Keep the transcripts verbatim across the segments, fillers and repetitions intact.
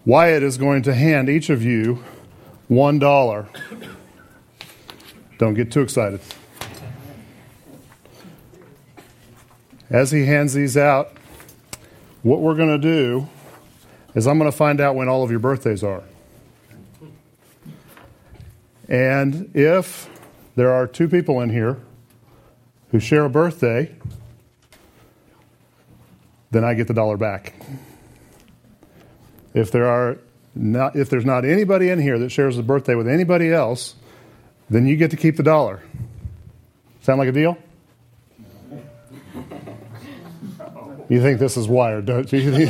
Wyatt is going to hand each of you one dollar. Don't get too excited. As he hands these out, what we're going to do is I'm going to find out when all of your birthdays are. And if there are two people in here who share a birthday, then I get the dollar back. If there are not, if there's not anybody in here that shares a birthday with anybody else, then you get to keep the dollar. Sound like a deal? You think this is wired, don't you?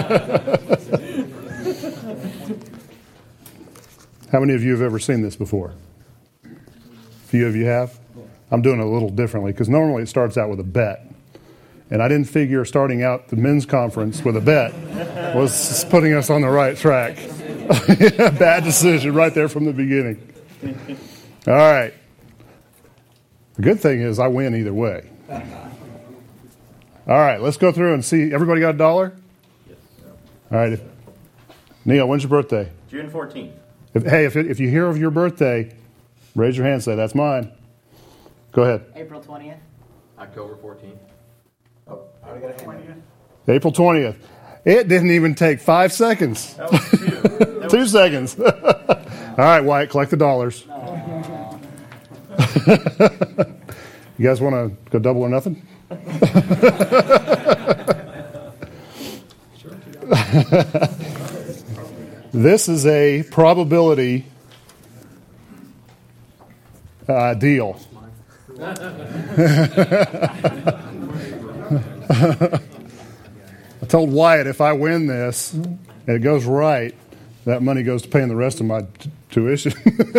How many of you have ever seen this before? A few of you have? I'm doing it a little differently because normally it starts out with a bet. And I didn't figure starting out the men's conference with a bet was putting us on the right track. Bad decision right there from the beginning. All right. The good thing is I win either way. All right, let's go through and see. Everybody got a dollar? Yes. All right. If, Neil, when's your birthday? June fourteenth. If, hey, if, it, if you hear of your birthday, raise your hand and say, that's mine. Go ahead. April twentieth. October fourteenth. Oh, I got a hand. April twentieth. It didn't even take five seconds. That was two. That Two was seconds. All right, Wyatt, collect the dollars. You guys want to go double or nothing? This is a probability uh, deal. I told Wyatt if I win this and it goes right, that money goes to paying the rest of my t- tuition.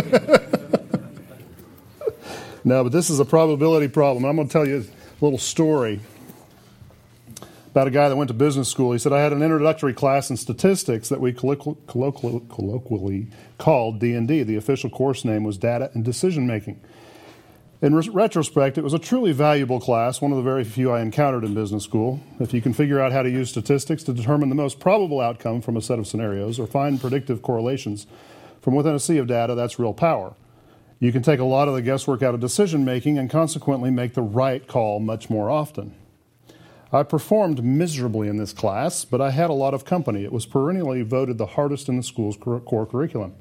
No, but this is a probability problem. I'm going to tell you a little story about a guy that went to business school. He said, I had an introductory class in statistics that we colloqu- colloqu- colloquially called D and D. The official course name was Data and Decision Making. In re- retrospect, it was a truly valuable class, one of the very few I encountered in business school. If you can figure out how to use statistics to determine the most probable outcome from a set of scenarios or find predictive correlations from within a sea of data, that's real power. You can take a lot of the guesswork out of decision making and consequently make the right call much more often. I performed miserably in this class, but I had a lot of company. It was perennially voted the hardest in the school's core curriculum.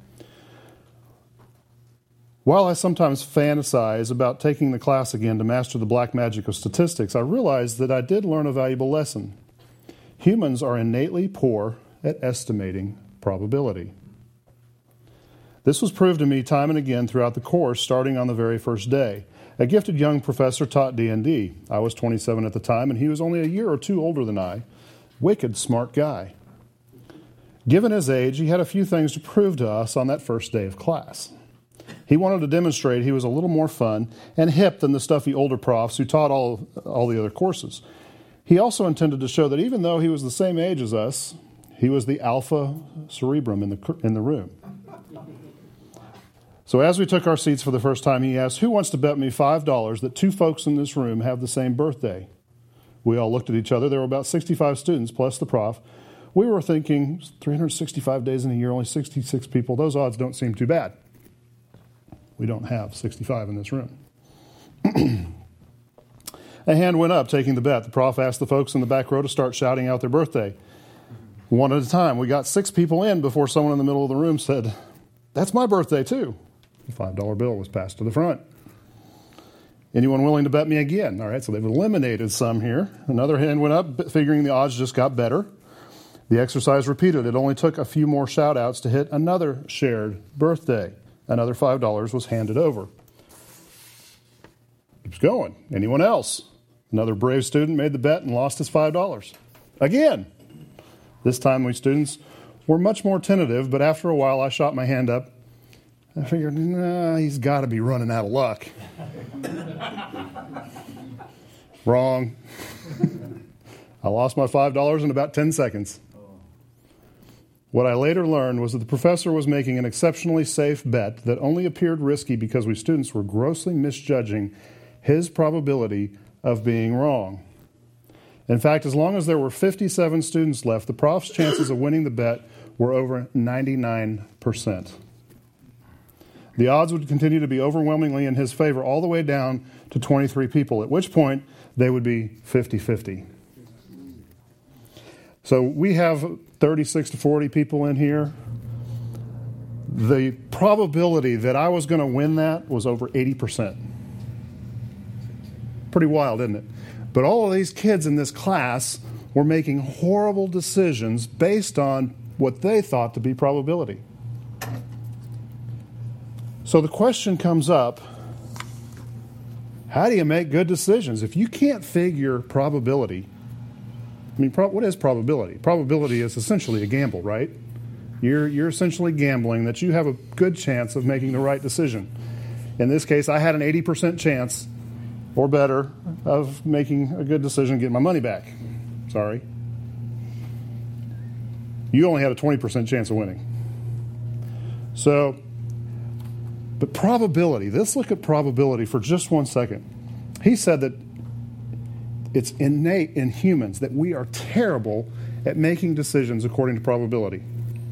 While I sometimes fantasize about taking the class again to master the black magic of statistics, I realized that I did learn a valuable lesson. Humans are innately poor at estimating probability. This was proved to me time and again throughout the course, starting on the very first day. A gifted young professor taught D and D. I was twenty-seven at the time, and he was only a year or two older than I. Wicked smart guy. Given his age, he had a few things to prove to us on that first day of class. He wanted to demonstrate he was a little more fun and hip than the stuffy older profs who taught all, all the other courses. He also intended to show that even though he was the same age as us, he was the alpha cerebrum in the, in the room. So as we took our seats for the first time, he asked, who wants to bet me five dollars that two folks in this room have the same birthday? We all looked at each other. There were about sixty-five students, plus the prof. We were thinking, three hundred sixty-five days in a year, only sixty-six people. Those odds don't seem too bad. We don't have sixty-five in this room. A hand went up, taking the bet. The prof asked the folks in the back row to start shouting out their birthday. One at a time. We got six people in before someone in the middle of the room said, that's my birthday too. The five dollar bill was passed to the front. Anyone willing to bet me again? All right, so they've eliminated some here. Another hand went up, figuring the odds just got better. The exercise repeated. It only took a few more shout-outs to hit another shared birthday. Another five dollars was handed over. Keeps going. Anyone else? Another brave student made the bet and lost his five dollars. Again. This time we students were much more tentative, but after a while I shot my hand up. I figured, nah, he's got to be running out of luck. Wrong. I lost my five dollars in about ten seconds. What I later learned was that the professor was making an exceptionally safe bet that only appeared risky because we students were grossly misjudging his probability of being wrong. In fact, as long as there were fifty-seven students left, the prof's chances of winning the bet were over ninety-nine percent. The odds would continue to be overwhelmingly in his favor all the way down to twenty-three people, at which point they would be fifty-fifty. So we have thirty-six to forty people in here. The probability that I was going to win that was over eighty percent. Pretty wild, isn't it? But all of these kids in this class were making horrible decisions based on what they thought to be probability. So the question comes up, how do you make good decisions? If you can't figure probability, I mean, pro- what is probability? Probability is essentially a gamble, right? You're, you're essentially gambling that you have a good chance of making the right decision. In this case, I had an eighty percent chance or better of making a good decision and getting my money back. Sorry. You only had a twenty percent chance of winning. So, but probability, let's look at probability for just one second. He said that it's innate in humans that we are terrible at making decisions according to probability.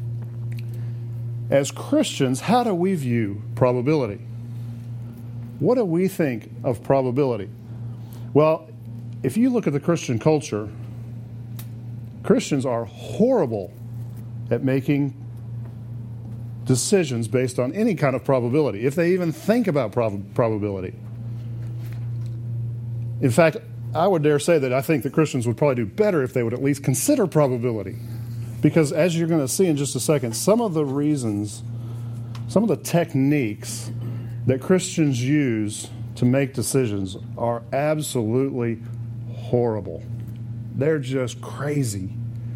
As Christians, how do we view probability? What do we think of probability? Well, if you look at the Christian culture, Christians are horrible at making decisions based on any kind of probability, if they even think about prob- probability. In fact, I would dare say that I think that Christians would probably do better if they would at least consider probability. Because as you're going to see in just a second, some of the reasons, some of the techniques that Christians use to make decisions are absolutely horrible. They're just crazy.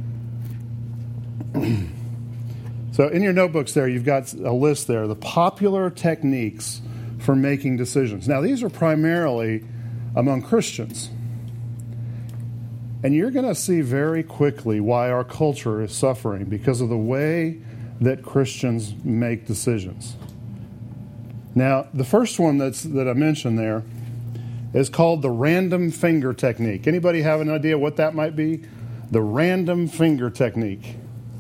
So in your notebooks there, you've got a list there, the popular techniques for making decisions. Now, these are primarily among Christians. And you're going to see very quickly why our culture is suffering because of the way that Christians make decisions. Now, the first one that's that I mentioned there is called the random finger technique. Anybody have an idea what that might be? The random finger technique.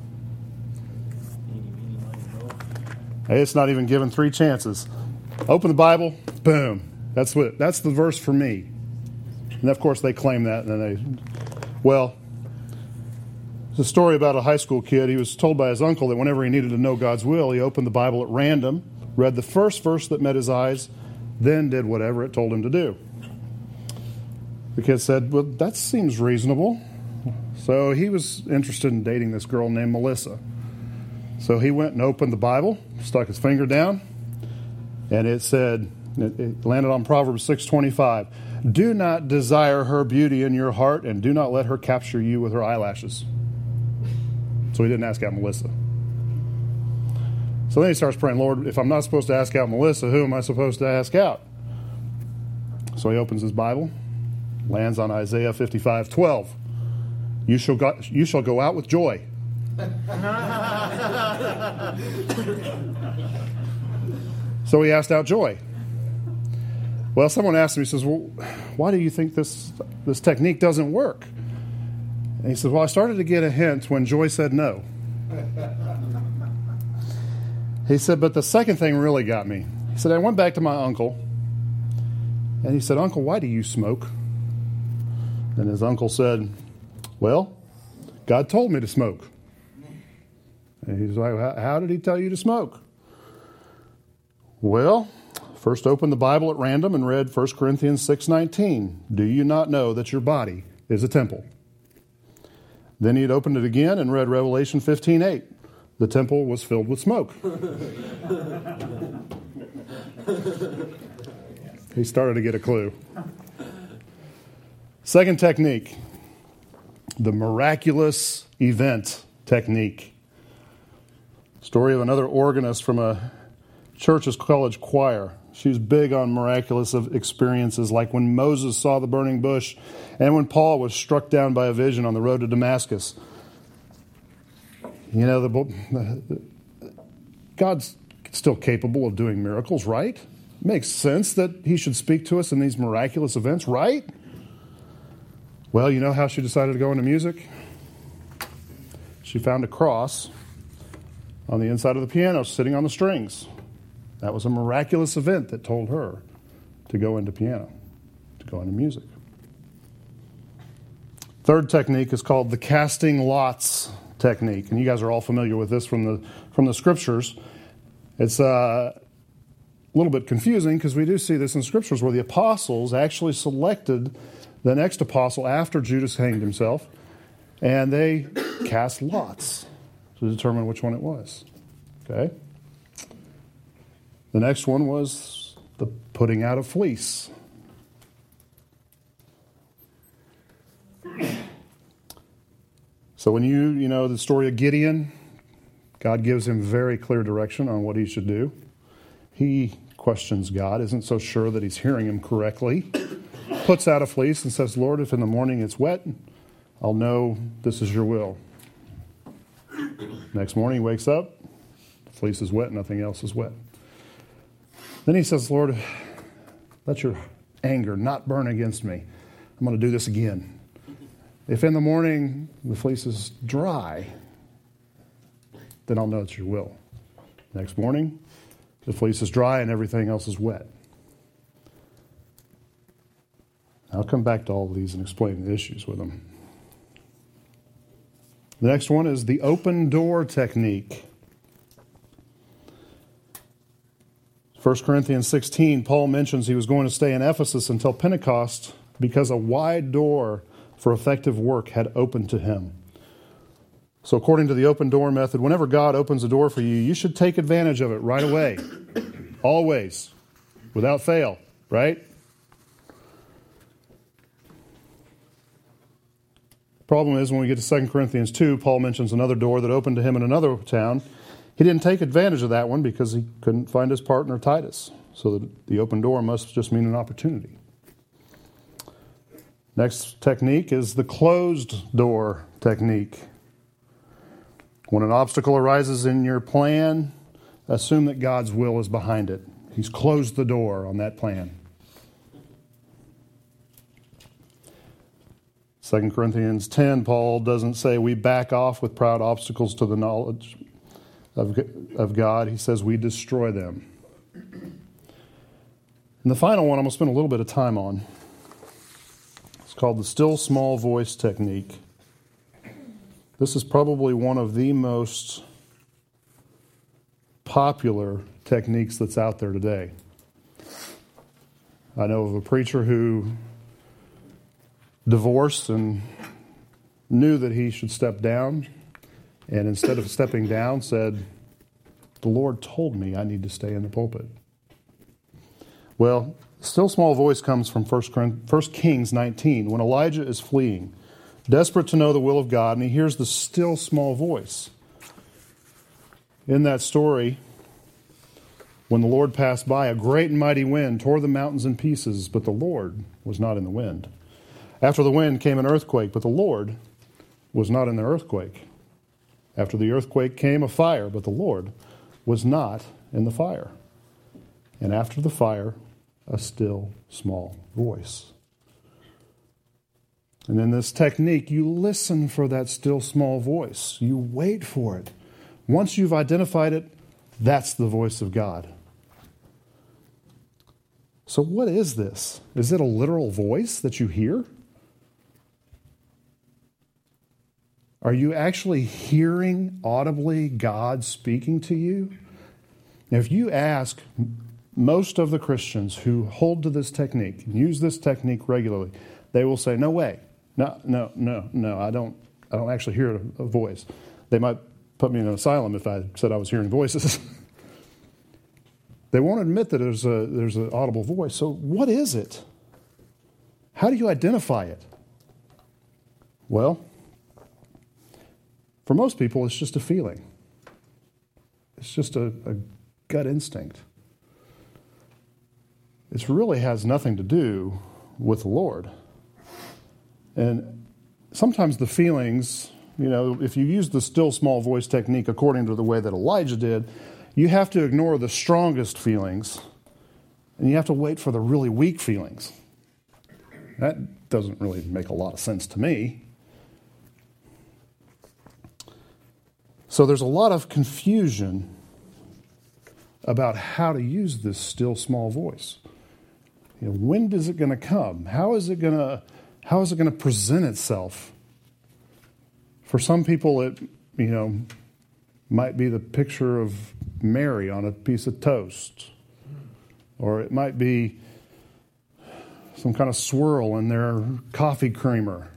Hey, it's not even given three chances. Open the Bible, boom. That's what. That's the verse for me. And of course, they claim that, and then they. Well, it's a story about a high school kid. He was told by his uncle that whenever he needed to know God's will, he opened the Bible at random, read the first verse that met his eyes, then did whatever it told him to do. The kid said, well, that seems reasonable. So he was interested in dating this girl named Melissa. So he went and opened the Bible, stuck his finger down, and it said, it, it landed on Proverbs six twenty-five. Do not desire her beauty in your heart, and do not let her capture you with her eyelashes. So he didn't ask out Melissa. So then he starts praying, Lord, if I'm not supposed to ask out Melissa, who am I supposed to ask out? So he opens his Bible, lands on Isaiah fifty-five twelve. You shall go, you shall go out with joy. So he asked out joy. Well, someone asked him, he says, well, why do you think this this technique doesn't work? And he says, well, I started to get a hint when Joy said no. He said, but the second thing really got me. He said, I went back to my uncle, and he said, Uncle, why do you smoke? And his uncle said, well, God told me to smoke. And he's like, how did he tell you to smoke? Well, first opened the Bible at random and read First Corinthians six nineteen. Do you not know that your body is a temple? Then he had opened it again and read Revelation fifteen eight. The temple was filled with smoke. He started to get a clue. Second technique, the miraculous event technique. Story of another organist from a church's college choir. She was big on miraculous experiences, like when Moses saw the burning bush and when Paul was struck down by a vision on the road to Damascus. You know, the, God's still capable of doing miracles, right? It makes sense that he should speak to us in these miraculous events, right? Well, you know how she decided to go into music? She found a cross on the inside of the piano, sitting on the strings. That was a miraculous event that told her to go into piano, to go into music. Third technique is called the casting lots technique, and you guys are all familiar with this from the from the scriptures. It's uh, a little bit confusing because we do see this in scriptures where the apostles actually selected the next apostle after Judas hanged himself, and they cast lots to determine which one it was. Okay? The next one was the putting out of fleece. So when you, you know, the story of Gideon, God gives him very clear direction on what he should do. He questions God, isn't so sure that he's hearing him correctly. Puts out a fleece and says, Lord, if in the morning it's wet, I'll know this is your will. Next morning he wakes up, the fleece is wet, nothing else is wet. Then he says, Lord, let your anger not burn against me. I'm going to do this again. If in the morning the fleece is dry, then I'll know it's your will. Next morning, the fleece is dry and everything else is wet. I'll come back to all of these and explain the issues with them. The next one is the open door technique. First Corinthians sixteen, Paul mentions he was going to stay in Ephesus until Pentecost because a wide door for effective work had opened to him. So according to the open door method, whenever God opens a door for you, you should take advantage of it right away. Always. Without fail. Right? Problem is, when we get to Second Corinthians two, Paul mentions another door that opened to him in another town. He didn't take advantage of that one because he couldn't find his partner, Titus. So the, the open door must just mean an opportunity. Next technique is the closed door technique. When an obstacle arises in your plan, assume that God's will is behind it. He's closed the door on that plan. Second Corinthians ten, Paul doesn't say we back off with proud obstacles to the knowledge of, of God. He says we destroy them. And the final one I'm going to spend a little bit of time on. It's called the still small voice technique. This is probably one of the most popular techniques that's out there today. I know of a preacher who divorced and knew that he should step down, and instead of stepping down said, the Lord told me I need to stay in the pulpit. Well, still small voice comes from First Kings nineteen, when Elijah is fleeing, desperate to know the will of God, and he hears the still small voice. In that story, when the Lord passed by, a great and mighty wind tore the mountains in pieces, but the Lord was not in the wind. After the wind came an earthquake, but the Lord was not in the earthquake. After the earthquake came a fire, but the Lord was not in the fire. And after the fire, a still small voice. And in this technique, you listen for that still small voice. You wait for it. Once you've identified it, that's the voice of God. So what is this? Is it a literal voice that you hear? Are you actually hearing audibly God speaking to you? Now, if you ask most of the Christians who hold to this technique and use this technique regularly, they will say, no way. No, no, no, no, I don't I don't actually hear a, a voice. They might put me in an asylum if I said I was hearing voices. They won't admit that there's a there's an audible voice. So what is it? How do you identify it? Well, for most people, it's just a feeling. It's just a, a gut instinct. It really has nothing to do with the Lord. And sometimes the feelings, you know, if you use the still small voice technique according to the way that Elijah did, you have to ignore the strongest feelings, and you have to wait for the really weak feelings. That doesn't really make a lot of sense to me. So there's a lot of confusion about how to use this still small voice. You know, when is it going to come? How is it going to how is it going to present itself? For some people, it you know might be the picture of Mary on a piece of toast, or it might be some kind of swirl in their coffee creamer.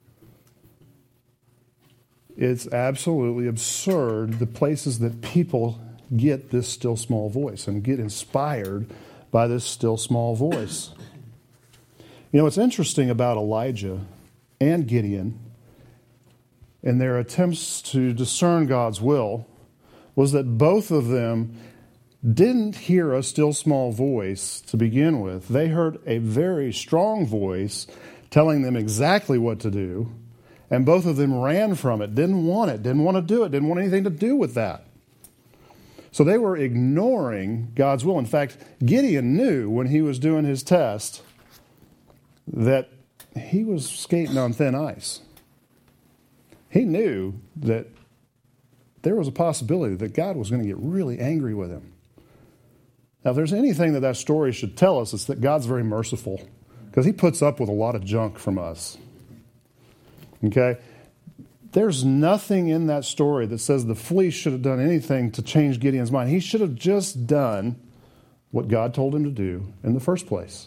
It's absolutely absurd the places that people get this still small voice and get inspired by this still small voice. You know, what's interesting about Elijah and Gideon in their attempts to discern God's will was that both of them didn't hear a still small voice to begin with. They heard a very strong voice telling them exactly what to do, and both of them ran from it, didn't want it, didn't want to do it, didn't want anything to do with that. So they were ignoring God's will. In fact, Gideon knew when he was doing his test that he was skating on thin ice. He knew that there was a possibility that God was going to get really angry with him. Now, if there's anything that that story should tell us, it's that God's very merciful, because he puts up with a lot of junk from us. Okay? There's nothing in that story that says the fleece should have done anything to change Gideon's mind. He should have just done what God told him to do in the first place.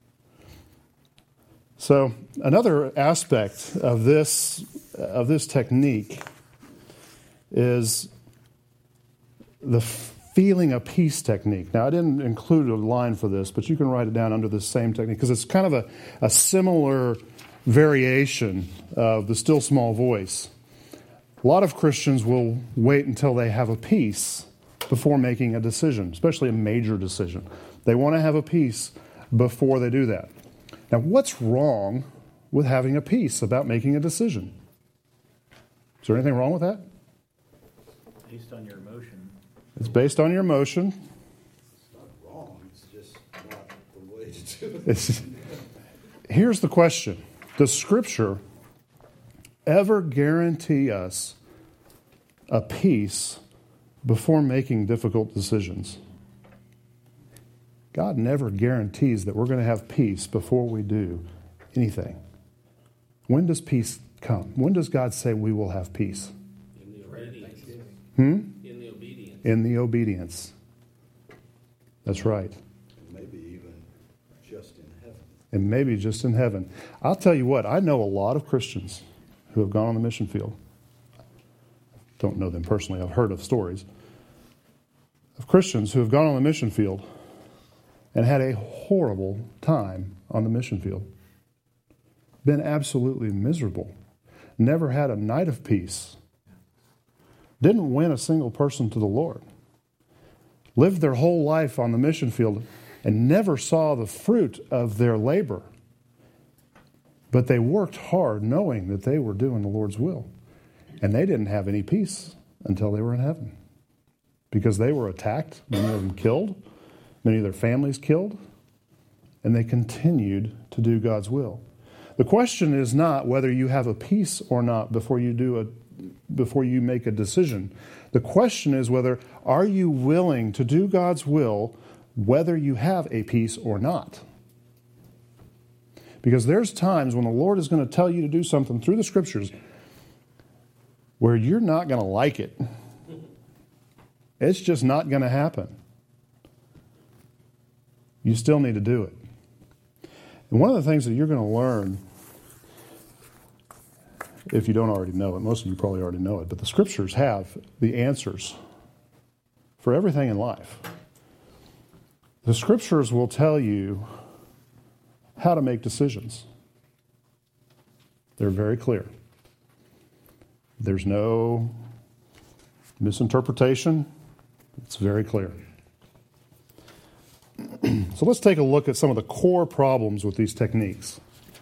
So, another aspect of this of this technique is the feeling of peace technique. Now, I didn't include a line for this, but you can write it down under the same technique, because it's kind of a, a similar variation of the still small voice. A lot of Christians will wait until they have a peace before making a decision, especially a major decision. They want to have a peace before they do that. Now, what's wrong with having a peace about making a decision? Is there anything wrong with that? Based on your emotion. It's based on your emotion. It's not wrong, it's just not the way to do it. It's, here's the question. Does Scripture ever guarantee us a peace before making difficult decisions? God never guarantees that we're going to have peace before we do anything. When does peace come? When does God say we will have peace? In the obedience. Hmm? In the obedience. In the obedience. That's right. Maybe even just in heaven. And maybe just in heaven. I'll tell you what, I know a lot of Christians who have gone on the mission field. Don't know them personally. I've heard of stories of Christians who have gone on the mission field and had a horrible time on the mission field. Been absolutely miserable. Never had a night of peace. Didn't win a single person to the Lord. Lived their whole life on the mission field and never saw the fruit of their labor. But they worked hard knowing that they were doing the Lord's will. And they didn't have any peace until they were in heaven. Because they were attacked, many of them killed, many of their families killed, and they continued to do God's will. The question is not whether you have a peace or not before you do a before you make a decision. The question is whether are you willing to do God's will whether you have a peace or not. Because there's times when the Lord is going to tell you to do something through the Scriptures where you're not going to like it. It's just not going to happen. You still need to do it. And one of the things that you're going to learn, if you don't already know it, most of you probably already know it, but the Scriptures have the answers for everything in life. The Scriptures will tell you how to make decisions. They're very clear. There's no misinterpretation. It's very clear. So let's take a look at some of the core problems with these techniques.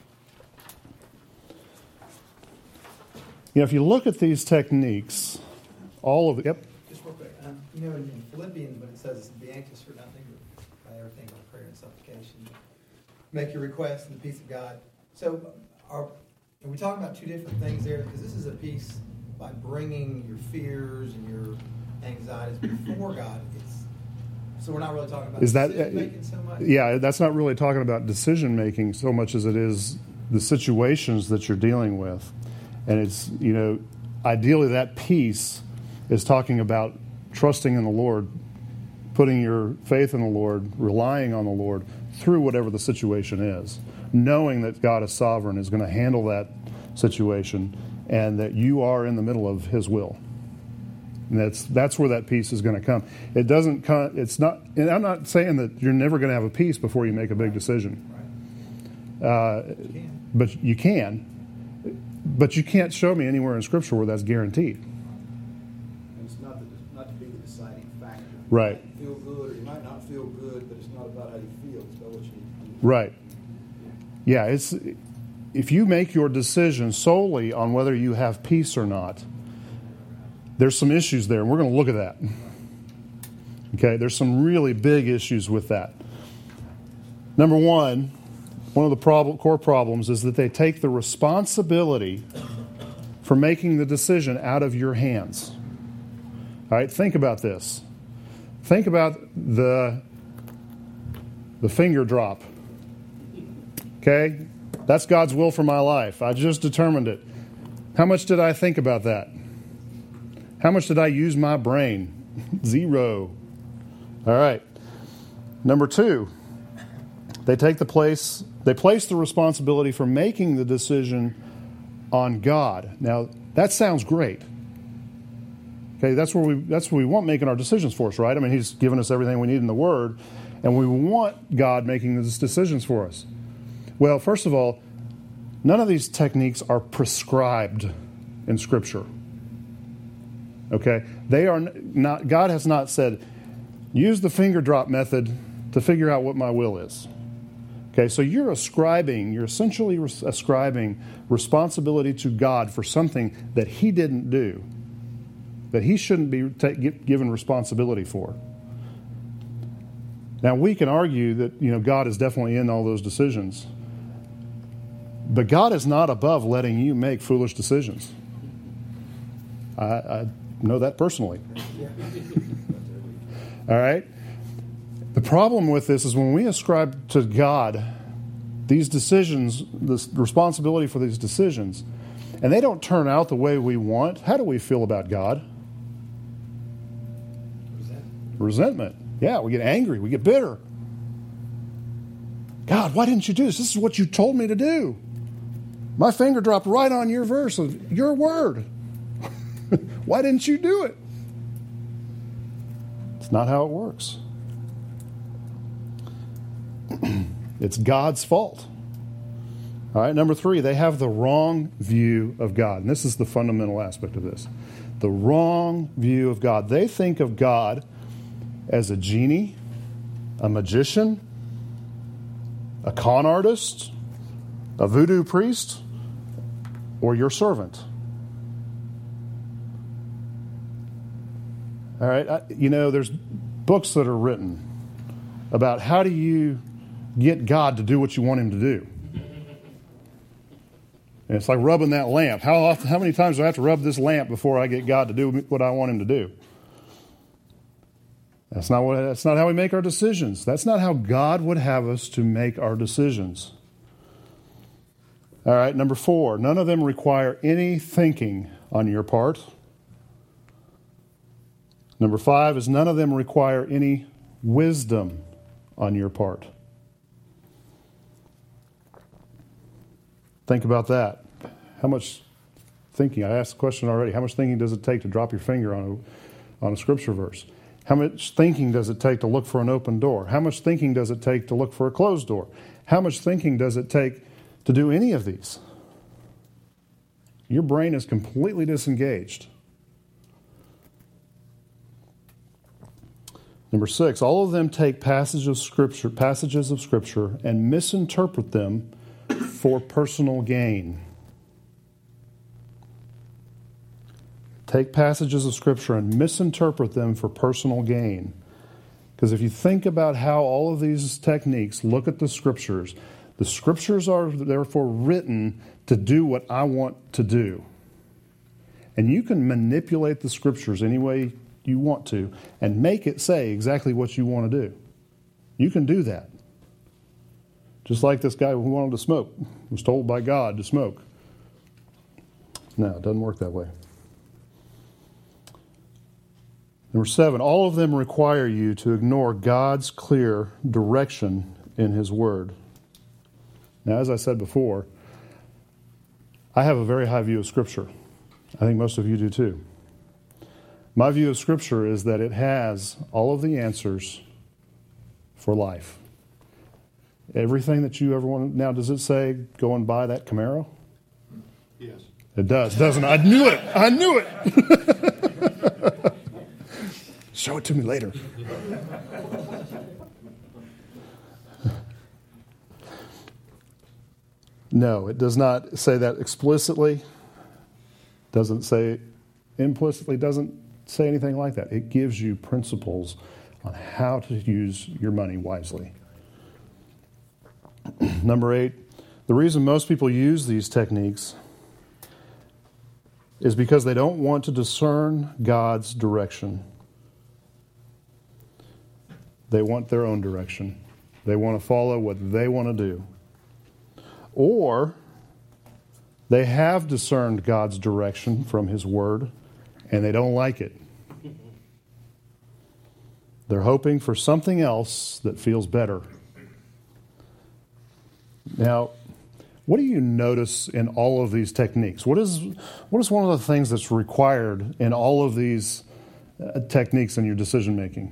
You know, if you look at these techniques, all of the... Yep. Just real quick. Um, you know, in, in Philippians, when it says, be anxious for nothing, but by everything by prayer and supplication, make your requests in the peace of God. So are, are we talking about two different things there? Because this is a peace by bringing your fears and your anxieties before God. It's so we're not really talking about Is that- decision making so much. Yeah, that's not really talking about decision making so much as it is the situations that you're dealing with. And it's, you know, ideally that peace is talking about trusting in the Lord, putting your faith in the Lord, relying on the Lord through whatever the situation is, knowing that God is sovereign, is going to handle that situation, and that you are in the middle of His will. And that's that's where that peace is going to come. It doesn't come. It's not. And I'm not saying that you're never going to have a peace before you make a big decision. Uh, You can. but you can. But you can't show me anywhere in Scripture where that's guaranteed. And it's not, the, not to be the deciding factor. Right. You might feel good or you might not feel good, but it's not about how you feel. It's about what you need to do. Right. Yeah, it's if you make your decision solely on whether you have peace or not, there's some issues there, and we're going to look at that. Okay, there's some really big issues with that. Number one, one of the problem, core problems is that they take the responsibility for making the decision out of your hands. All right, think about this. Think about the, the finger drop. Okay? That's God's will for my life. I just determined it. How much did I think about that? How much did I use my brain? Zero. All right. Number two, they take the place, they place the responsibility for making the decision on God. Now, that sounds great. Okay, that's where we that's what we want making our decisions for us, right? I mean, He's given us everything we need in the Word, and we want God making these decisions for us. Well, first of all, none of these techniques are prescribed in Scripture. Okay? They are not, God has not said, use the finger drop method to figure out what my will is. Okay, so you're ascribing, you're essentially ascribing responsibility to God for something that He didn't do, that He shouldn't be ta- given responsibility for. Now, we can argue that, you know, God is definitely in all those decisions, but God is not above letting you make foolish decisions. I, I know that personally. All right? The problem with this is when we ascribe to God these decisions, this responsibility for these decisions, and they don't turn out the way we want, how do we feel about God? Resentment. Resentment. Yeah, we get angry. We get bitter. God, why didn't you do this? This is what you told me to do. My finger dropped right on your verse of your word. Why didn't you do it? It's not how it works. It's God's fault. All right, number three, they have the wrong view of God. And this is the fundamental aspect of this. The wrong view of God. They think of God as a genie, a magician, a con artist, a voodoo priest, or your servant. All right, I, you know, there's books that are written about how do you get God to do what you want Him to do. And it's like rubbing that lamp. How often, how many times do I have to rub this lamp before I get God to do what I want Him to do? That's not what. That's not how we make our decisions. That's not how God would have us to make our decisions. All right, number four, none of them require any thinking on your part. Number five is none of them require any wisdom on your part. Think about that. How much thinking? I asked the question already. How much thinking does it take to drop your finger on a, on a scripture verse? How much thinking does it take to look for an open door? How much thinking does it take to look for a closed door? How much thinking does it take to do any of these? Your brain is completely disengaged. Number six, all of them take passages of Scripture, passages of Scripture and misinterpret them for personal gain. Take passages of Scripture and misinterpret them for personal gain. Because if you think about how all of these techniques look at the Scriptures, the Scriptures are therefore written to do what I want to do. And you can manipulate the Scriptures any way you want to and make it say exactly what you want to do. You can do that. Just like this guy who wanted to smoke, was told by God to smoke. No, it doesn't work that way. Number seven, all of them require you to ignore God's clear direction in His Word. Now, as I said before, I have a very high view of Scripture. I think most of you do too. My view of Scripture is that it has all of the answers for life. Everything that you ever want. Now, does it say go and buy that Camaro? Yes. It does, doesn't it? I knew it. I knew it. Show it to me later. No, it does not say that explicitly. Doesn't say implicitly. Doesn't say anything like that. It gives you principles on how to use your money wisely. Number eight, the reason most people use these techniques is because they don't want to discern God's direction. They want their own direction. They want to follow what they want to do. Or they have discerned God's direction from His Word, and they don't like it. They're hoping for something else that feels better. Now, what do you notice in all of these techniques? What is what is one of the things that's required in all of these uh, techniques in your decision making?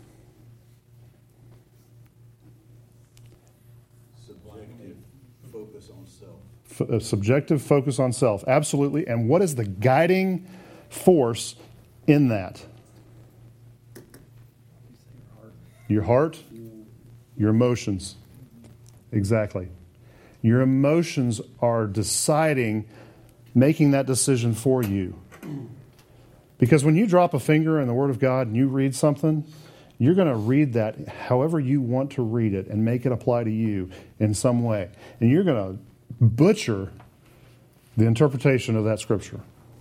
Subjective focus on self. F- a subjective focus on self, absolutely. And what is the guiding force in that? Your heart, your emotions. Exactly. Your emotions are deciding, making that decision for you. Because when you drop a finger in the Word of God and you read something, you're going to read that however you want to read it and make it apply to you in some way. And you're going to butcher the interpretation of that Scripture.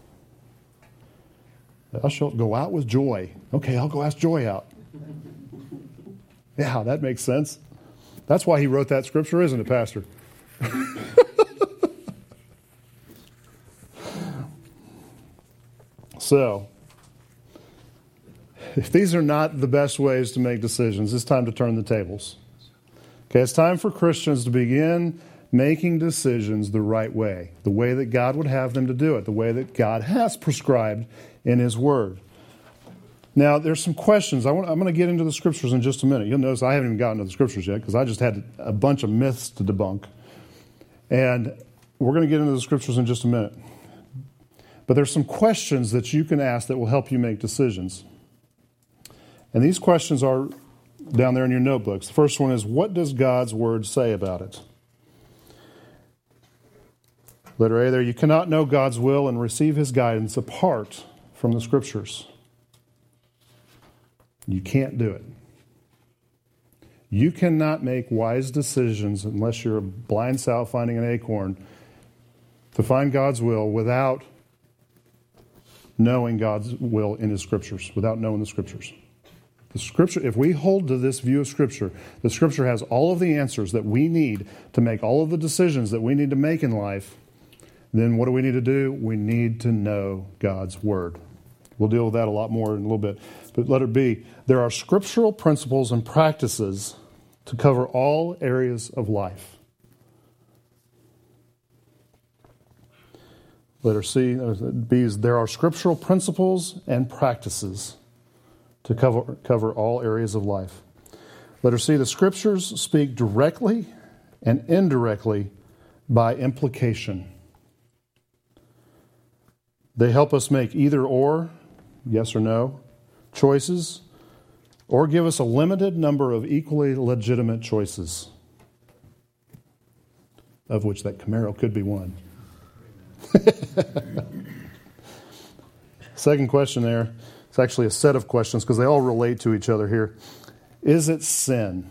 Thou shalt go out with joy. Okay, I'll go ask Joy out. Yeah, that makes sense. That's why he wrote that Scripture, isn't it, Pastor? So, if these are not the best ways to make decisions, it's time to turn the tables. Okay, it's time for Christians to begin making decisions the right way, the way that God would have them to do it, the way that God has prescribed in His Word. Now, there's some questions. I want, I'm going to get into the Scriptures in just a minute. You'll notice I haven't even gotten to the Scriptures yet because I just had a bunch of myths to debunk. And we're going to get into the Scriptures in just a minute. But there's some questions that you can ask that will help you make decisions. And these questions are down there in your notebooks. The first one is, what does God's Word say about it? Letter A there, you cannot know God's will and receive His guidance apart from the Scriptures. You can't do it. You cannot make wise decisions unless you're a blind sow finding an acorn to find God's will without knowing God's will in His Scriptures, without knowing the Scriptures. The Scripture, if we hold to this view of Scripture, the Scripture has all of the answers that we need to make all of the decisions that we need to make in life, then what do we need to do? We need to know God's Word. We'll deal with that a lot more in a little bit. But letter B, there are scriptural principles and practices to cover all areas of life. Letter C, B is there are scriptural principles and practices to cover, cover all areas of life. Letter C, the Scriptures speak directly and indirectly by implication. They help us make either or, yes or no, choices, or give us a limited number of equally legitimate choices, of which that Camaro could be one. Second question there, it's actually a set of questions because they all relate to each other here. Is it sin?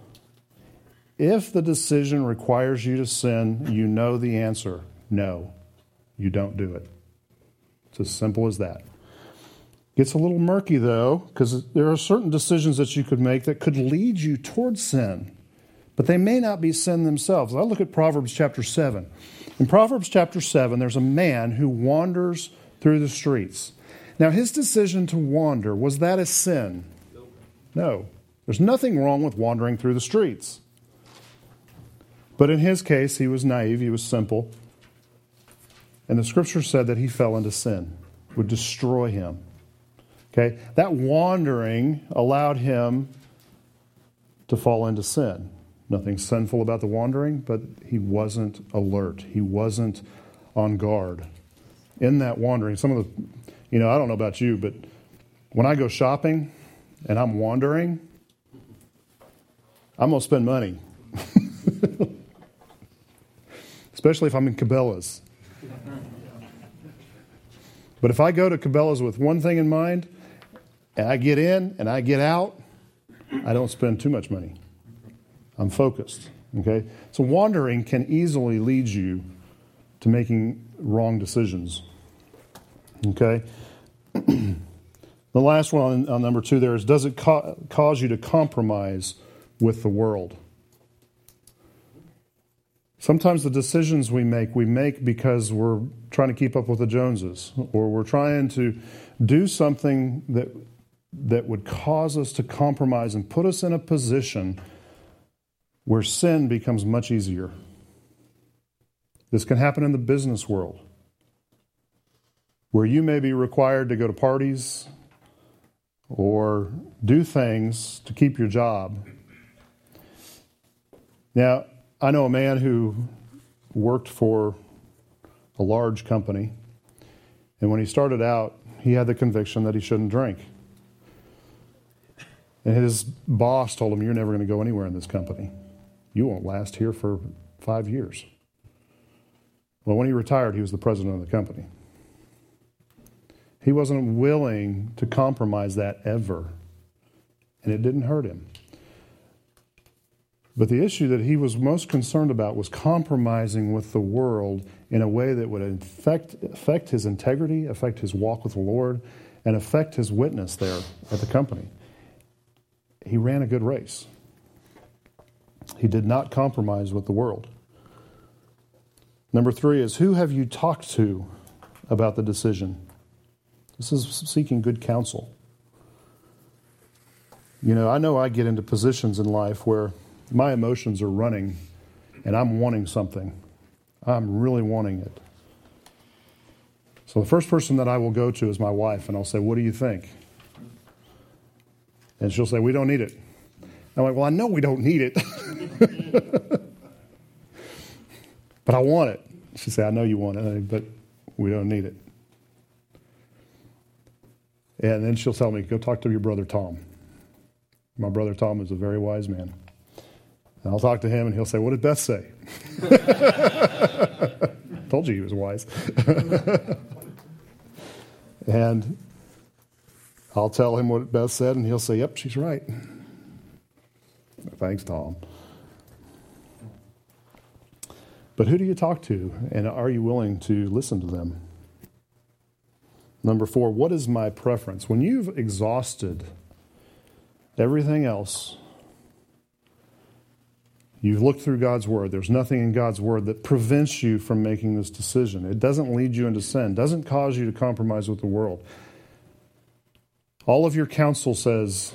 If the decision requires you to sin, you know the answer. No, you don't do it. It's as simple as that. Gets a little murky, though, because there are certain decisions that you could make that could lead you towards sin, but they may not be sin themselves. I look at Proverbs chapter seven. In Proverbs chapter seven, there's a man who wanders through the streets. Now, his decision to wander, was that a sin? No. There's nothing wrong with wandering through the streets. But in his case, he was naive, he was simple. And the scripture said that he fell into sin, would destroy him. Okay? That wandering allowed him to fall into sin. Nothing sinful about the wandering, but he wasn't alert. He wasn't on guard. In that wandering, some of the, you know, I don't know about you, but when I go shopping and I'm wandering, I'm going to spend money. Especially if I'm in Cabela's. But if I go to Cabela's with one thing in mind, and I get in and I get out, I don't spend too much money. I'm focused. Okay? So wandering can easily lead you to making wrong decisions. Okay? The last one on, on number two there is, does it ca- cause you to compromise with the world? Sometimes the decisions we make, we make because we're trying to keep up with the Joneses, or we're trying to do something that that would cause us to compromise and put us in a position where sin becomes much easier. This can happen in the business world, where you may be required to go to parties or do things to keep your job. Now, I know a man who worked for a large company, and when he started out, he had the conviction that he shouldn't drink. And his boss told him, you're never going to go anywhere in this company. You won't last here for five years. Well, when he retired, he was the president of the company. He wasn't willing to compromise that ever, and it didn't hurt him. But the issue that he was most concerned about was compromising with the world in a way that would affect, affect his integrity, affect his walk with the Lord, and affect his witness there at the company. He ran a good race. He did not compromise with the world. Number three is, who have you talked to about the decision? This is seeking good counsel. You know, I know I get into positions in life where my emotions are running and I'm wanting something. I'm really wanting it. So the first person that I will go to is my wife, and I'll say, what do you think? And she'll say, we don't need it. I'm like, well, I know we don't need it. But I want it. She'll say, I know you want it, but we don't need it. And then she'll tell me, go talk to your brother Tom. My brother Tom is a very wise man. And I'll talk to him, and he'll say, what did Beth say? Told you he was wise. And I'll tell him what Beth said, and he'll say, yep, she's right. Thanks, Tom. But who do you talk to, and are you willing to listen to them? Number four, what is my preference? When you've exhausted everything else, you've looked through God's Word. There's nothing in God's Word that prevents you from making this decision. It doesn't lead you into sin. It doesn't cause you to compromise with the world. All of your counsel says,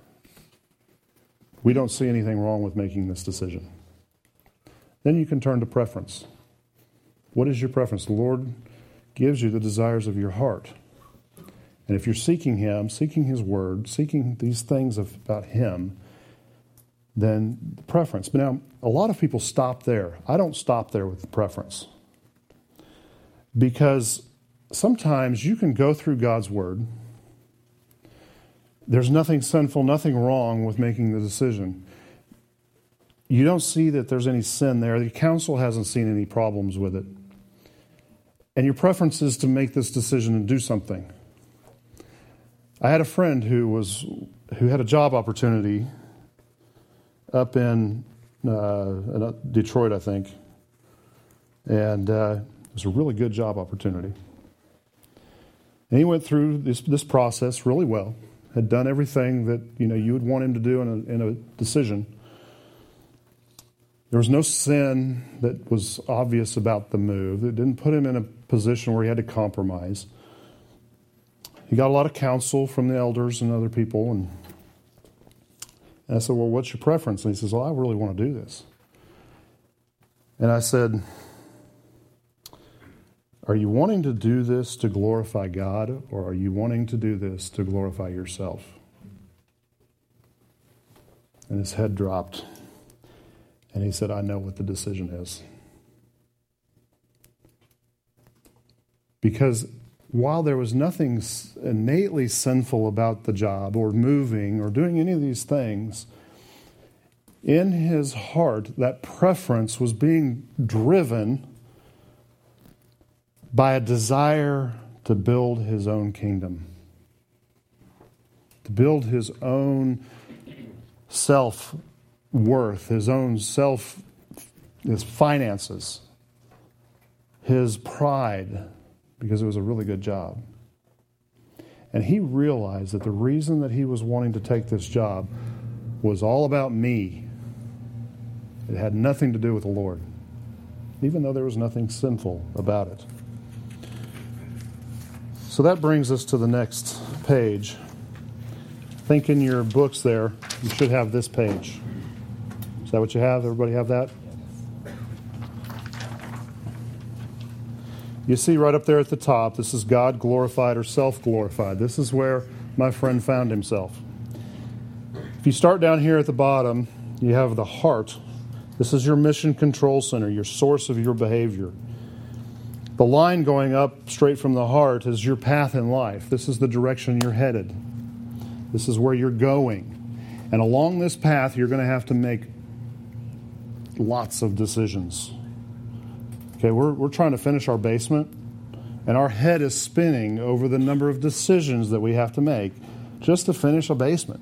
we don't see anything wrong with making this decision. Then you can turn to preference. What is your preference? The Lord gives you the desires of your heart. And if you're seeking Him, seeking His Word, seeking these things of, about Him, then the preference. But now, a lot of people stop there. I don't stop there with the preference. Because sometimes you can go through God's Word. There's nothing sinful, nothing wrong with making the decision. You don't see that there's any sin there. The council hasn't seen any problems with it. And your preference is to make this decision and do something. I had a friend who was who had a job opportunity up in uh, Detroit, I think. And uh, it was a really good job opportunity. And he went through this, this process really well, had done everything that you know you would want him to do in a, in a decision. There was no sin that was obvious about the move. It didn't put him in a position where he had to compromise. He got a lot of counsel from the elders and other people. And, and I said, well, what's your preference? And he says, well, I really want to do this. And I said, are you wanting to do this to glorify God, or are you wanting to do this to glorify yourself? And his head dropped. And he said, I know what the decision is. Because while there was nothing innately sinful about the job or moving or doing any of these things, in his heart, that preference was being driven by a desire to build his own kingdom, to build his own self-worth, his own self, his finances, his pride, because it was a really good job. And he realized that the reason that he was wanting to take this job was all about me. It had nothing to do with the Lord, even though there was nothing sinful about it. So that brings us to the next page. I think in your books there, you should have this page. Is that what you have? Everybody have that? You see right up there at the top, this is God glorified or self-glorified. This is where my friend found himself. If you start down here at the bottom, you have the heart. This is your mission control center, your source of your behavior. The line going up straight from the heart is your path in life. This is the direction you're headed. This is where you're going. And along this path, you're going to have to make lots of decisions. Okay, we're we're trying to finish our basement, and our head is spinning over the number of decisions that we have to make just to finish a basement.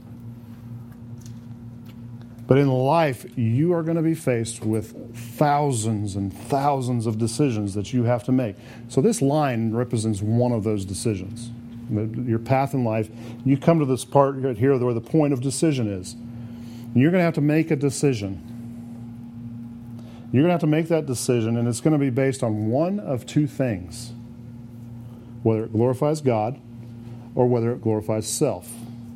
But in life, you are going to be faced with thousands and thousands of decisions that you have to make. So this line represents one of those decisions. Your path in life, you come to this part right here where the point of decision is. And you're going to have to make a decision. You're going to have to make that decision, and it's going to be based on one of two things. Whether it glorifies God or whether it glorifies self.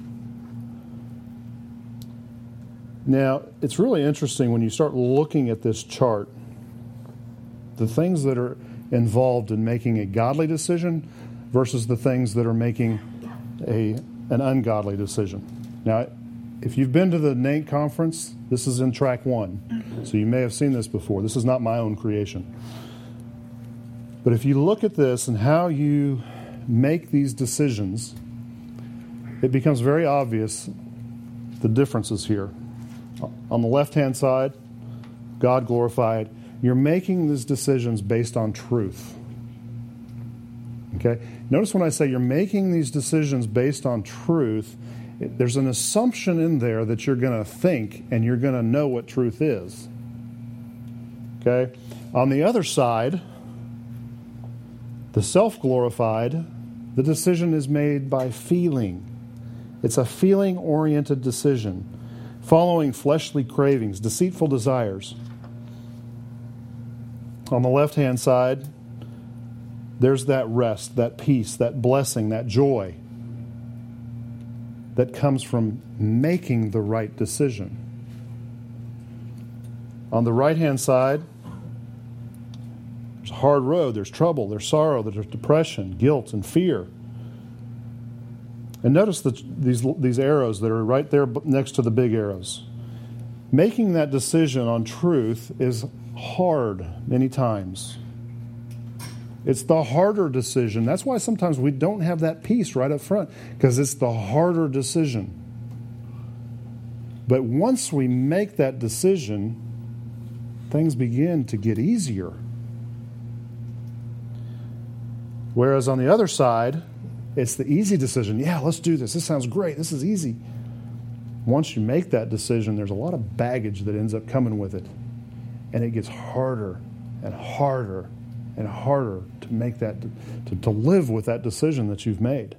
Now, it's really interesting when you start looking at this chart, the things that are involved in making a godly decision versus the things that are making a an ungodly decision. Now, if you've been to the N A N C conference, this is in track one. So you may have seen this before. This is not my own creation. But if you look at this and how you make these decisions, it becomes very obvious the differences here. On the left-hand side, God glorified. You're making these decisions based on truth. Okay? Notice when I say you're making these decisions based on truth, it, there's an assumption in there that you're going to think and you're going to know what truth is. Okay? On the other side, the self-glorified, the decision is made by feeling. It's a feeling-oriented decision. Following fleshly cravings, deceitful desires. On the left-hand side, there's that rest, that peace, that blessing, that joy that comes from making the right decision. On the right-hand side, there's a hard road, there's trouble, there's sorrow, there's depression, guilt, and fear. And notice the, these, these arrows that are right there next to the big arrows. Making that decision on truth is hard many times. It's the harder decision. That's why sometimes we don't have that peace right up front, because it's the harder decision. But once we make that decision, things begin to get easier. Whereas on the other side, it's the easy decision. Yeah, let's do this. This sounds great. This is easy. Once you make that decision, there's a lot of baggage that ends up coming with it. And it gets harder and harder and harder to make that, to, to live with that decision that you've made.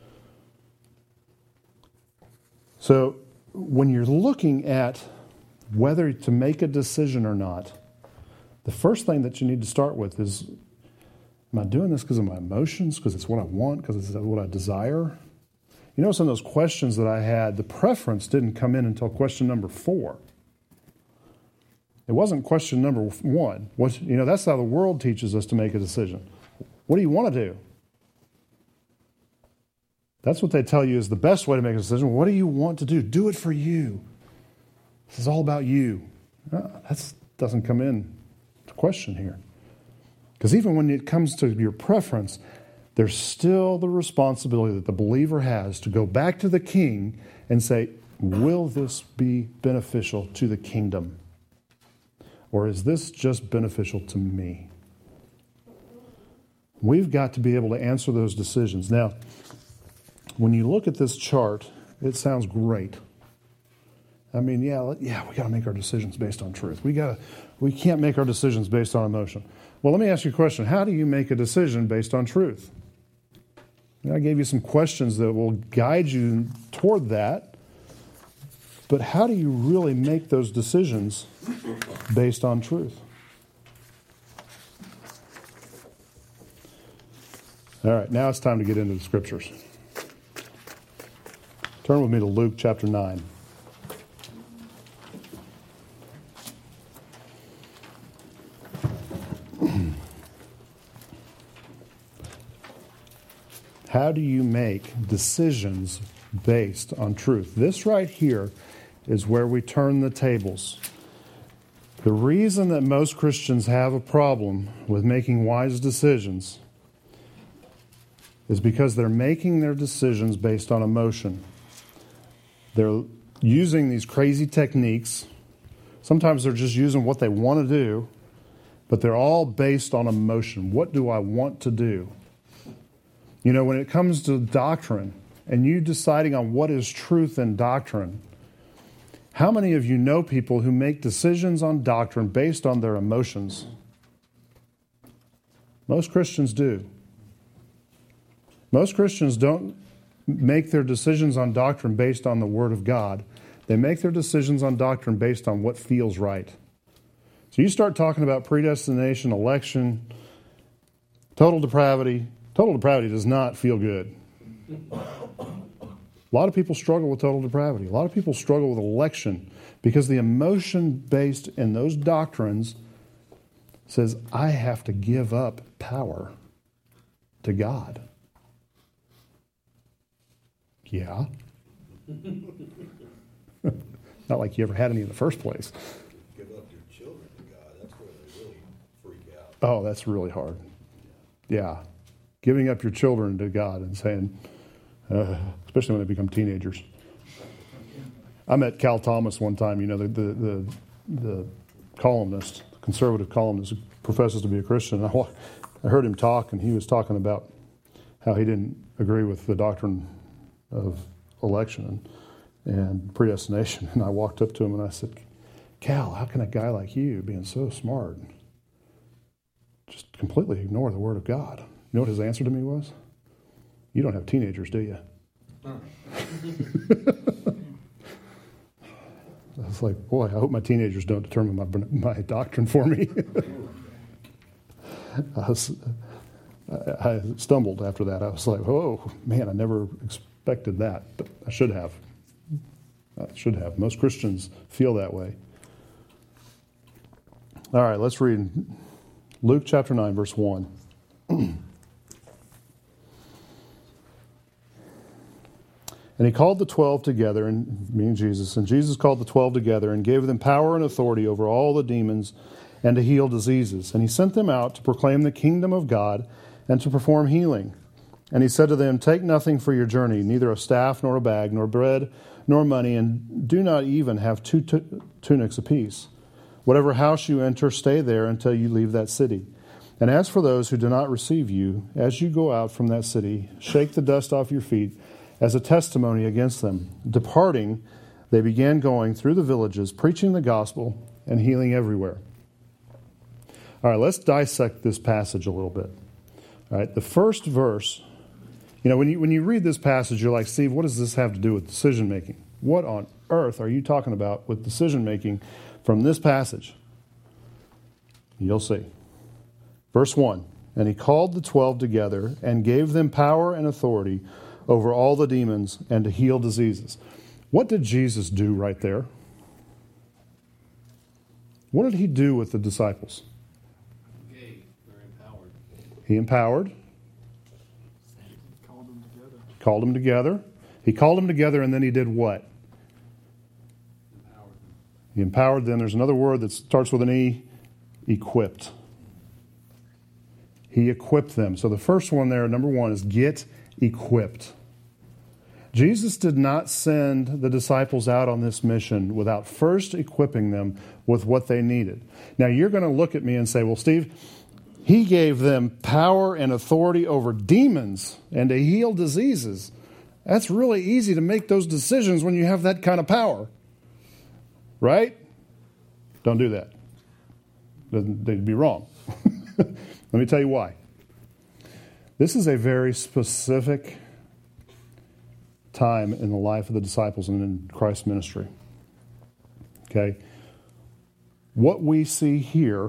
So when you're looking at whether to make a decision or not, the first thing that you need to start with is, am I doing this because of my emotions, because it's what I want, because it's what I desire? You know, some of those questions that I had, the preference didn't come in until question number four. It wasn't question number one. What, you know, that's how the world teaches us to make a decision. What do you want to do? That's what they tell you is the best way to make a decision. What do you want to do? Do it for you. This is all about you. No, that doesn't come in to question here. Because even when it comes to your preference, there's still the responsibility that the believer has to go back to the king and say, will this be beneficial to the kingdom? Or is this just beneficial to me? We've got to be able to answer those decisions. Now, when you look at this chart, it sounds great. I mean, yeah, yeah, we got to make our decisions based on truth. We got to, we can't make our decisions based on emotion. Well, let me ask you a question. How do you make a decision based on truth? I gave you some questions that will guide you toward that. But how do you really make those decisions based on truth? All right, now it's time to get into the scriptures. Turn with me to Luke chapter nine. How do you make decisions based on truth? This right here is where we turn the tables. The reason that most Christians have a problem with making wise decisions is because they're making their decisions based on emotion. They're using these crazy techniques. Sometimes they're just using what they want to do, but they're all based on emotion. What do I want to do? You know, when it comes to doctrine and you deciding on what is truth in doctrine, how many of you know people who make decisions on doctrine based on their emotions? Most Christians do. Most Christians don't make their decisions on doctrine based on the Word of God. They make their decisions on doctrine based on what feels right. So you start talking about predestination, election, total depravity. Total depravity does not feel good. A lot of people struggle with total depravity. A lot of people struggle with election because the emotion based in those doctrines says, I have to give up power to God. Yeah. Not like you ever had any in the first place. Give up your children to God. That's where they really freak out. Oh, that's really hard. Yeah. Giving up your children to God and saying, uh, especially when they become teenagers. I met Cal Thomas one time, you know, the the the, the columnist, conservative columnist who professes to be a Christian. And I, I heard him talk, and he was talking about how he didn't agree with the doctrine of election and, and predestination. And I walked up to him and I said, Cal, how can a guy like you, being so smart, just completely ignore the Word of God? You know what his answer to me was? You don't have teenagers, do you? I was like, boy, I hope my teenagers don't determine my my doctrine for me. I, was, I, I stumbled after that. I was like, oh, man, I never expected that, but I should have. I should have. Most Christians feel that way. All right, let's read Luke chapter nine, verse one. And he called the twelve together, and meaning Jesus, and Jesus called the twelve together and gave them power and authority over all the demons and to heal diseases. And he sent them out to proclaim the kingdom of God and to perform healing. And he said to them, take nothing for your journey, neither a staff nor a bag, nor bread, nor money, and do not even have two t- tunics apiece. Whatever house you enter, stay there until you leave that city. And as for those who do not receive you, as you go out from that city, shake the dust off your feet as a testimony against them. Departing, they began going through the villages, preaching the gospel and healing everywhere. All right, let's dissect this passage a little bit. All right, the first verse, you know, when you when you read this passage, you're like, Steve, what does this have to do with decision making? What on earth are you talking about with decision making from this passage? You'll see. Verse one, and he called the twelve together and gave them power and authority over all the demons and to heal diseases. What did Jesus do right there? What did he do with the disciples? Gay, they're empowered. He empowered. Called them together. Called them together. He called them together, and then he did what? Empowered them. He empowered them. There's another word that starts with an E, equipped. He equipped them. So the first one there, number one, is get equipped. Jesus did not send the disciples out on this mission without first equipping them with what they needed. Now, you're going to look at me and say, well, Steve, he gave them power and authority over demons and to heal diseases. That's really easy to make those decisions when you have that kind of power. Right? Don't do that. They'd be wrong. Let me tell you why. This is a very specific time in the life of the disciples and in Christ's ministry. Okay? What we see here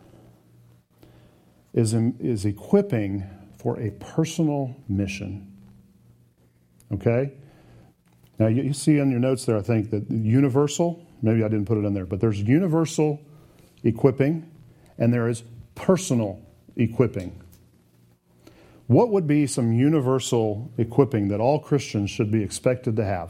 is, is equipping for a personal mission. Okay? Now, you see on your notes there, I think, that universal, maybe I didn't put it in there, but there's universal equipping and there is personal equipping. What would be some universal equipping that all Christians should be expected to have?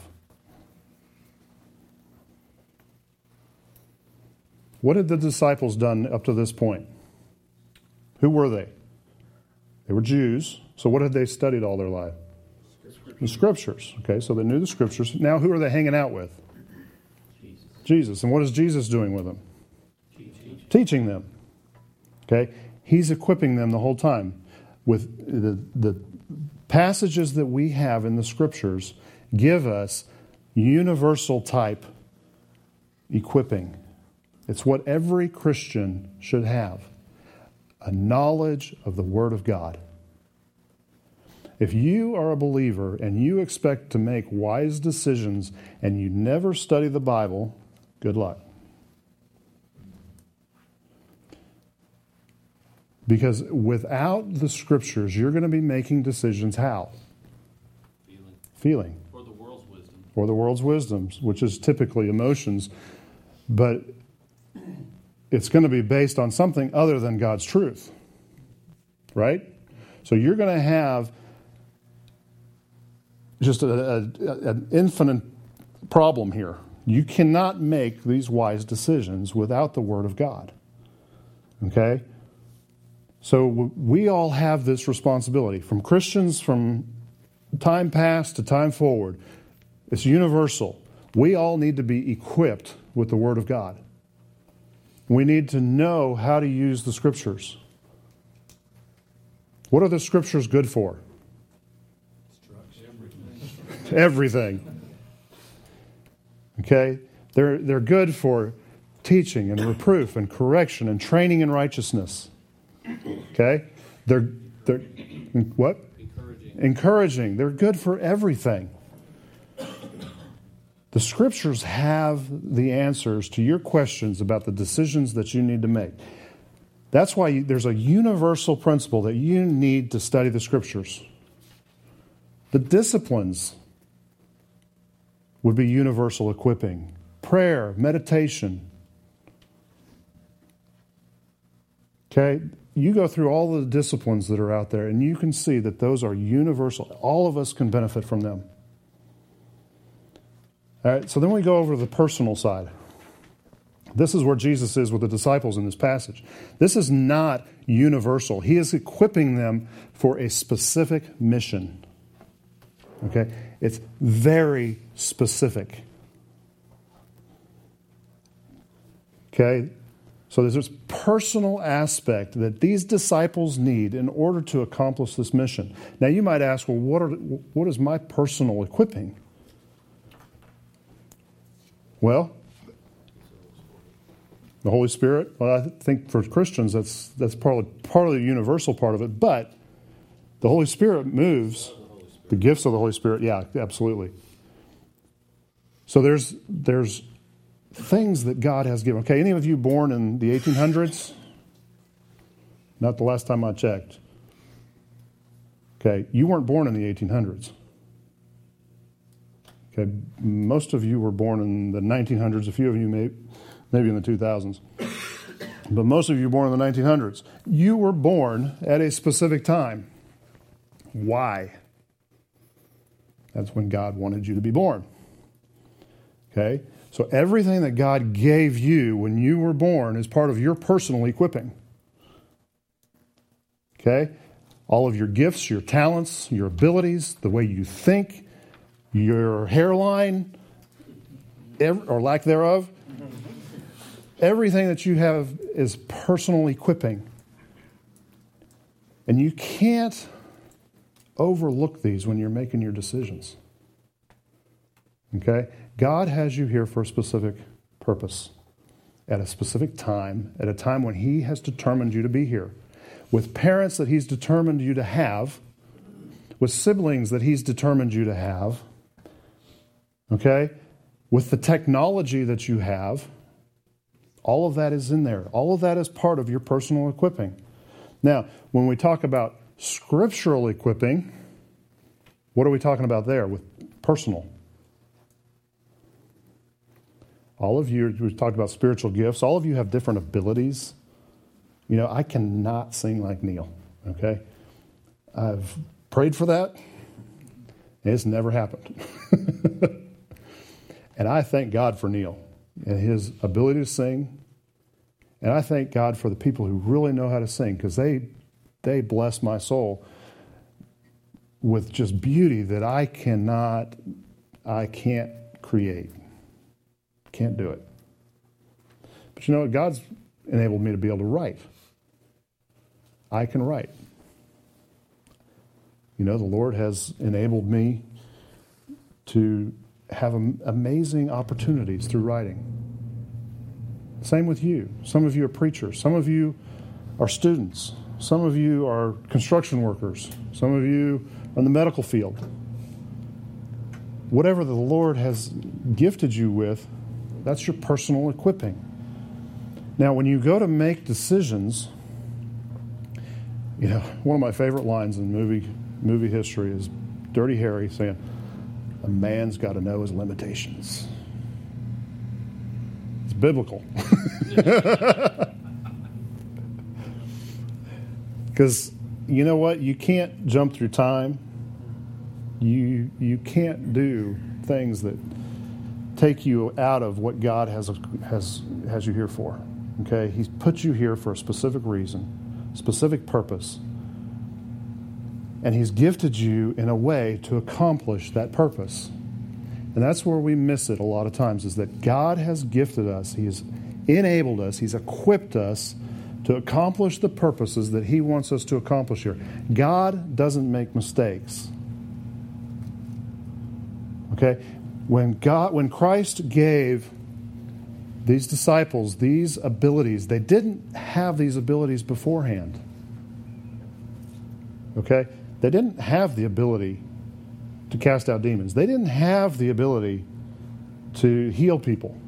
What had the disciples done up to this point? Who were they? They were Jews. So what had they studied all their life? The Scriptures. Okay, so they knew the Scriptures. Now who are they hanging out with? Jesus. Jesus. And what is Jesus doing with them? Teaching. Teaching them. Okay? He's equipping them the whole time. With the, the passages that we have in the Scriptures give us universal type equipping. It's what every Christian should have. A knowledge of the Word of God. If you are a believer and you expect to make wise decisions and you never study the Bible, good luck. Because without the Scriptures, you're going to be making decisions how? Feeling. Feeling. Or the world's wisdom. Or the world's wisdoms, which is typically emotions. But it's going to be based on something other than God's truth. Right? So you're going to have just a, a, an infinite problem here. You cannot make these wise decisions without the Word of God. Okay? So we all have this responsibility. From Christians, from time past to time forward, it's universal. We all need to be equipped with the Word of God. We need to know how to use the Scriptures. What are the Scriptures good for? Everything. Okay? They're, they're good for teaching and reproof and correction and training in righteousness. Okay? They're, they're what? Encouraging. Encouraging. They're good for everything. The Scriptures have the answers to your questions about the decisions that you need to make. That's why you, there's a universal principle that you need to study the Scriptures. The disciplines would be universal equipping. Prayer, meditation. Okay? You go through all the disciplines that are out there, and you can see that those are universal. All of us can benefit from them. All right, so then we go over to the personal side. This is where Jesus is with the disciples in this passage. This is not universal. He is equipping them for a specific mission. Okay? It's very specific. Okay? So there's this personal aspect that these disciples need in order to accomplish this mission. Now you might ask, well, what are what is my personal equipping? Well, The Holy Spirit, well, I think for Christians that's that's partly, partly the universal part of it, but the Holy Spirit moves. The gifts of the Holy Spirit, yeah, absolutely. So there's there's things that God has given. Okay, any of you born in the eighteen hundreds? Not the last time I checked. Okay, you weren't born in the eighteen hundreds. Okay, most of you were born in the nineteen hundreds. A few of you may, maybe in the two thousands. But most of you were born in the nineteen hundreds. You were born at a specific time. Why? That's when God wanted you to be born. Okay? So everything that God gave you when you were born is part of your personal equipping. Okay? All of your gifts, your talents, your abilities, the way you think, your hairline, or lack thereof, everything that you have is personal equipping. And you can't overlook these when you're making your decisions. Okay? God has you here for a specific purpose, at a specific time, at a time when He has determined you to be here, with parents that He's determined you to have, with siblings that He's determined you to have, okay? With the technology that you have. All of that is in there. All of that is part of your personal equipping. Now, when we talk about scriptural equipping, what are we talking about there with personal? All of you, we talked about spiritual gifts. All of you have different abilities. You know, I cannot sing like Neil, okay? I've prayed for that. It's never happened. And I thank God for Neil and his ability to sing. And I thank God for the people who really know how to sing, because they they bless my soul with just beauty that I cannot, I can't create. Can't do it. But you know what? God's enabled me to be able to write. I can write. You know, the Lord has enabled me to have amazing opportunities through writing. Same with you. Some of you are preachers. Some of you are students. Some of you are construction workers. Some of you are in the medical field. Whatever the Lord has gifted you with, that's your personal equipping. Now, when you go to make decisions, you know, one of my favorite lines in movie movie history is Dirty Harry saying, "A man's got to know his limitations." It's biblical. Because you know what? You can't jump through time. You you can't do things that take you out of what God has has has you here for. Okay? He's put you here for a specific reason, specific purpose. And He's gifted you in a way to accomplish that purpose. And that's where we miss it a lot of times, is that God has gifted us. He has enabled us. He's equipped us to accomplish the purposes that He wants us to accomplish here. God doesn't make mistakes. Okay? When God, when Christ gave these disciples these abilities, they didn't have these abilities beforehand. Okay? They didn't have the ability to cast out demons. They didn't have the ability to heal people.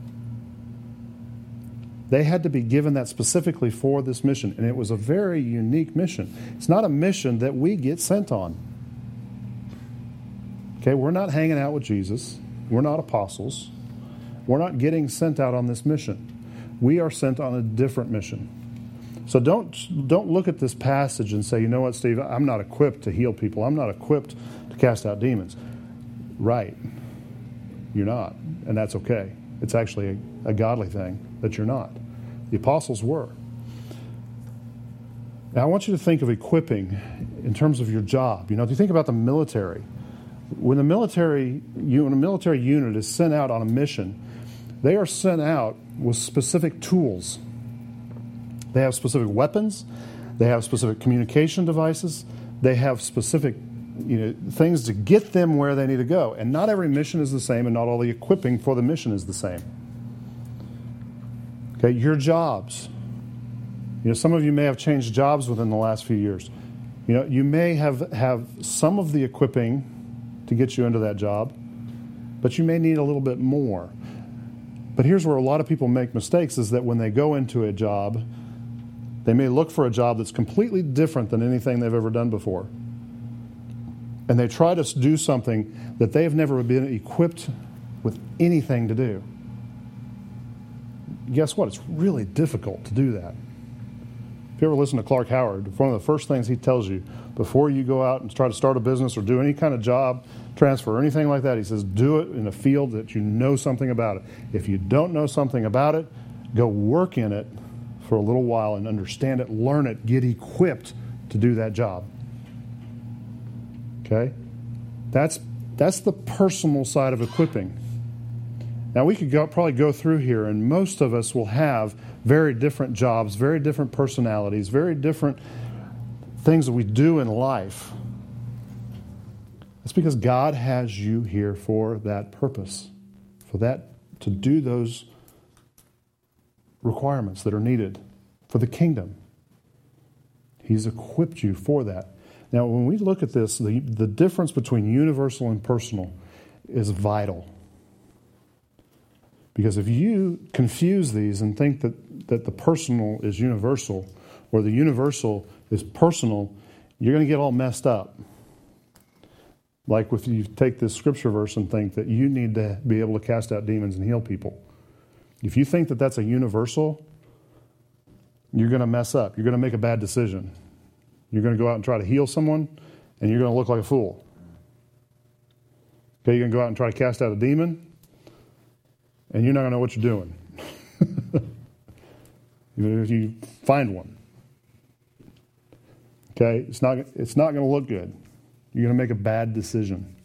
They had to be given that specifically for this mission, and it was a very unique mission. It's not a mission that we get sent on. Okay, we're not hanging out with Jesus. We're not apostles. We're not getting sent out on this mission. We are sent on a different mission. So don't don't look at this passage and say, you know what, Steve, I'm not equipped to heal people. I'm not equipped to cast out demons. Right. You're not, and that's okay. It's actually a, a godly thing that you're not. The apostles were. Now, I want you to think of equipping in terms of your job. You know, if you think about the military, when the military when a military unit is sent out on a mission, they are sent out with specific tools. They have specific weapons. They have specific communication devices. They have specific, you know, things to get them where they need to go. And not every mission is the same, and not all the equipping for the mission is the same. Okay, your jobs. You know, some of you may have changed jobs within the last few years. You know, you may have, have some of the equipping to get you into that job, but you may need a little bit more. But here's where a lot of people make mistakes, is that when they go into a job, they may look for a job that's completely different than anything they've ever done before. And they try to do something that they have never been equipped with anything to do. Guess what? It's really difficult to do that. If you ever listen to Clark Howard, one of the first things he tells you before you go out and try to start a business or do any kind of job transfer or anything like that, he says, do it in a field that you know something about it. If you don't know something about it, go work in it for a little while and understand it, learn it, get equipped to do that job. Okay? That's that's the personal side of equipping. Now, we could go, probably go through here, and most of us will have very different jobs, very different personalities, very different things that we do in life. It's because God has you here for that purpose, for that, to do those requirements that are needed for the kingdom. He's equipped you for that. Now, when we look at this, the, the difference between universal and personal is vital. Because if you confuse these and think that, that the personal is universal or the universal is personal, you're going to get all messed up. Like if you take this scripture verse and think that you need to be able to cast out demons and heal people. If you think that that's a universal, you're going to mess up. You're going to make a bad decision. You're going to go out and try to heal someone, and you're going to look like a fool. Okay, you're going to go out and try to cast out a demon, and you're not going to know what you're doing. Even if you find one. Okay, it's not, it's not going to look good. You're going to make a bad decision.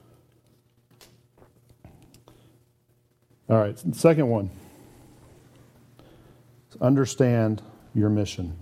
All right, second one. Understand your mission.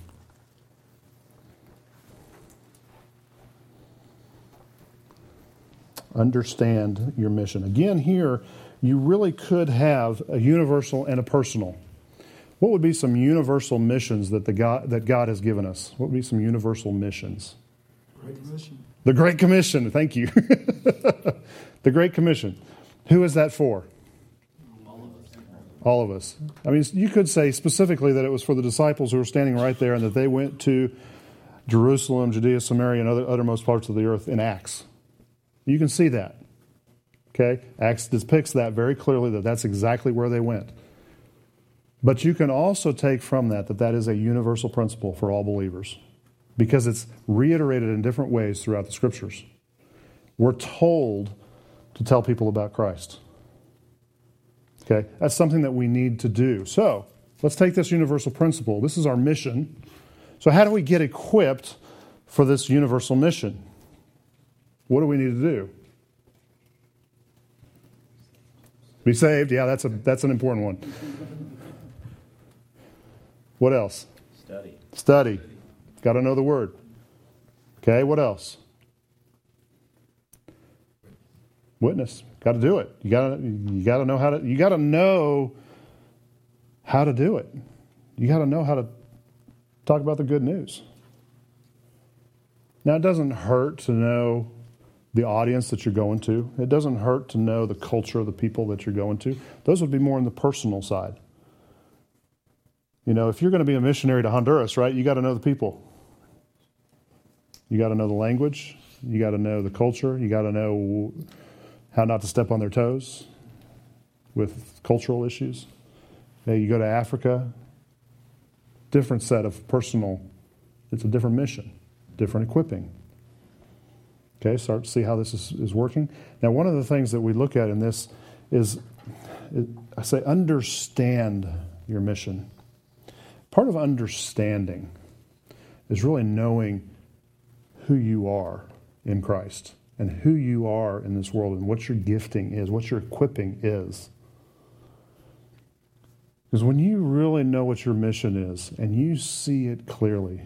Understand your mission. Again, here, you really could have a universal and a personal. What would be some universal missions that the God that God has given us? What would be some universal missions? Great Commission. The Great Commission. Thank you. The Great Commission. Who is that for? All of us. All of us. I mean, you could say specifically that it was for the disciples who were standing right there and that they went to Jerusalem, Judea, Samaria, and other uttermost parts of the earth in Acts. You can see that. Okay? Acts depicts that very clearly, that that's exactly where they went. But you can also take from that that that is a universal principle for all believers, because it's reiterated in different ways throughout the Scriptures. We're told to tell people about Christ. Okay? That's something that we need to do. So, let's take this universal principle. This is our mission. So how do we get equipped for this universal mission? What do we need to do? Be saved. Yeah, that's a that's an important one. What else? Study. Study. Got to know the Word. Okay, what else? Witness. Got to do it. You got to you got to know how to you got to know how to do it. You got to know how to talk about the good news. Now, it doesn't hurt to know the audience that you're going to. It doesn't hurt to know the culture of the people that you're going to. Those would be more on the personal side. You know, if you're going to be a missionary to Honduras, right, you got to know the people. You got to know the language. You got to know the culture. You got to know how not to step on their toes with cultural issues. Okay, you go to Africa, different set of personal, it's a different mission, different equipping. Okay, start to see how this is, is working. Now, one of the things that we look at in this is, it, I say, understand your mission. Part of understanding is really knowing who you are in Christ and who you are in this world and what your gifting is, what your equipping is. Because when you really know what your mission is and you see it clearly,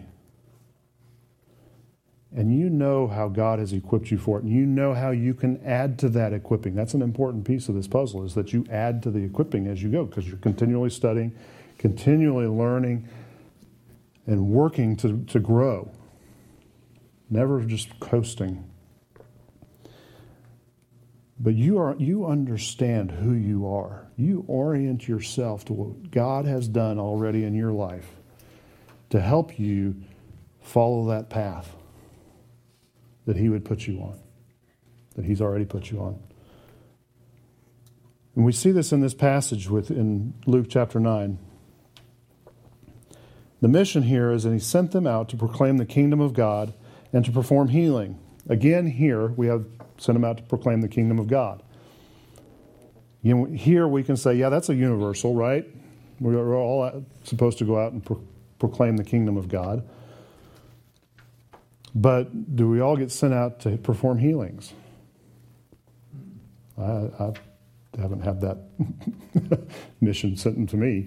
and you know how God has equipped you for it, and you know how you can add to that equipping. That's an important piece of this puzzle, is that you add to the equipping as you go, because you're continually studying, continually learning and working to, to grow. Never just coasting. But you are you understand who you are. You orient yourself to what God has done already in your life to help you follow that path that He would put you on, that He's already put you on. And we see this in this passage with in Luke chapter nine. The mission here is that He sent them out to proclaim the kingdom of God and to perform healing. Again, here we have sent them out to proclaim the kingdom of God. You know, here we can say, yeah, that's a universal, right? We're all supposed to go out and pro- proclaim the kingdom of God. But do we all get sent out to perform healings? I, I haven't had that mission sent to me.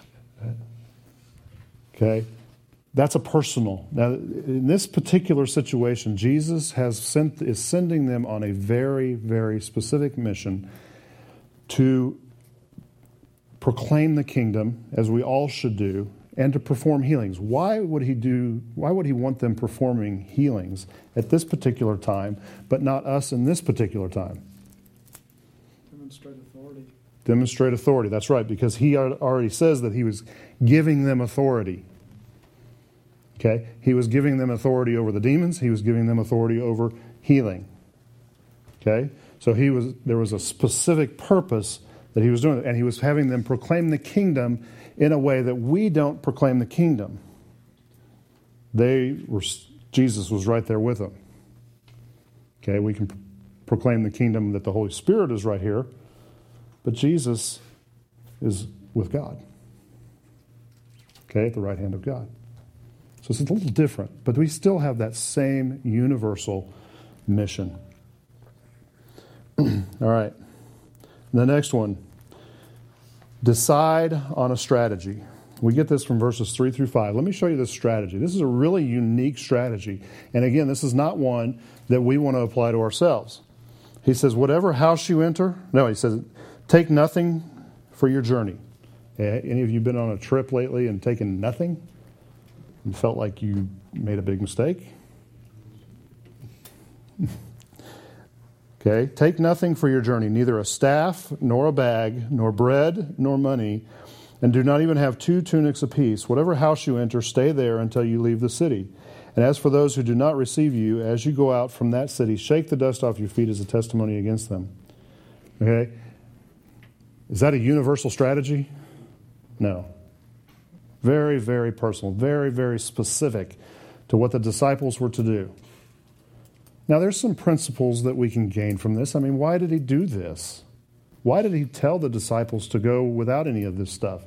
Okay? That's a personal. Now, in this particular situation, Jesus has sent is sending them on a very, very specific mission to proclaim the kingdom, as we all should do, and to perform healings. Why would he do? Why would he want them performing healings at this particular time, but not us in this particular time? Demonstrate authority. Demonstrate authority. That's right, because he already says that he was giving them authority. Okay, he was giving them authority over the demons. He was giving them authority over healing. Okay, so he was there was a specific purpose that he was doing, and he was having them proclaim the kingdom in a way that we don't proclaim the kingdom. They were Jesus was right there with them. Okay, we can proclaim the kingdom that the Holy Spirit is right here, but Jesus is with God. Okay, at the right hand of God. So it's a little different, but we still have that same universal mission. All right. The next one. Decide on a strategy. We get this from verses three through five. Let me show you this strategy. This is a really unique strategy. And again, this is not one that we want to apply to ourselves. He says, whatever house you enter. No, he says, take nothing for your journey. Any of you been on a trip lately and taken nothing? And felt like you made a big mistake? Okay, take nothing for your journey, neither a staff, nor a bag, nor bread, nor money, and do not even have two tunics apiece. Whatever house you enter, stay there until you leave the city. And as for those who do not receive you, as you go out from that city, shake the dust off your feet as a testimony against them. Okay? Is that a universal strategy? No. Very, very personal, very, very specific to what the disciples were to do. Now, there's some principles that we can gain from this. I mean, why did he do this? Why did he tell the disciples to go without any of this stuff?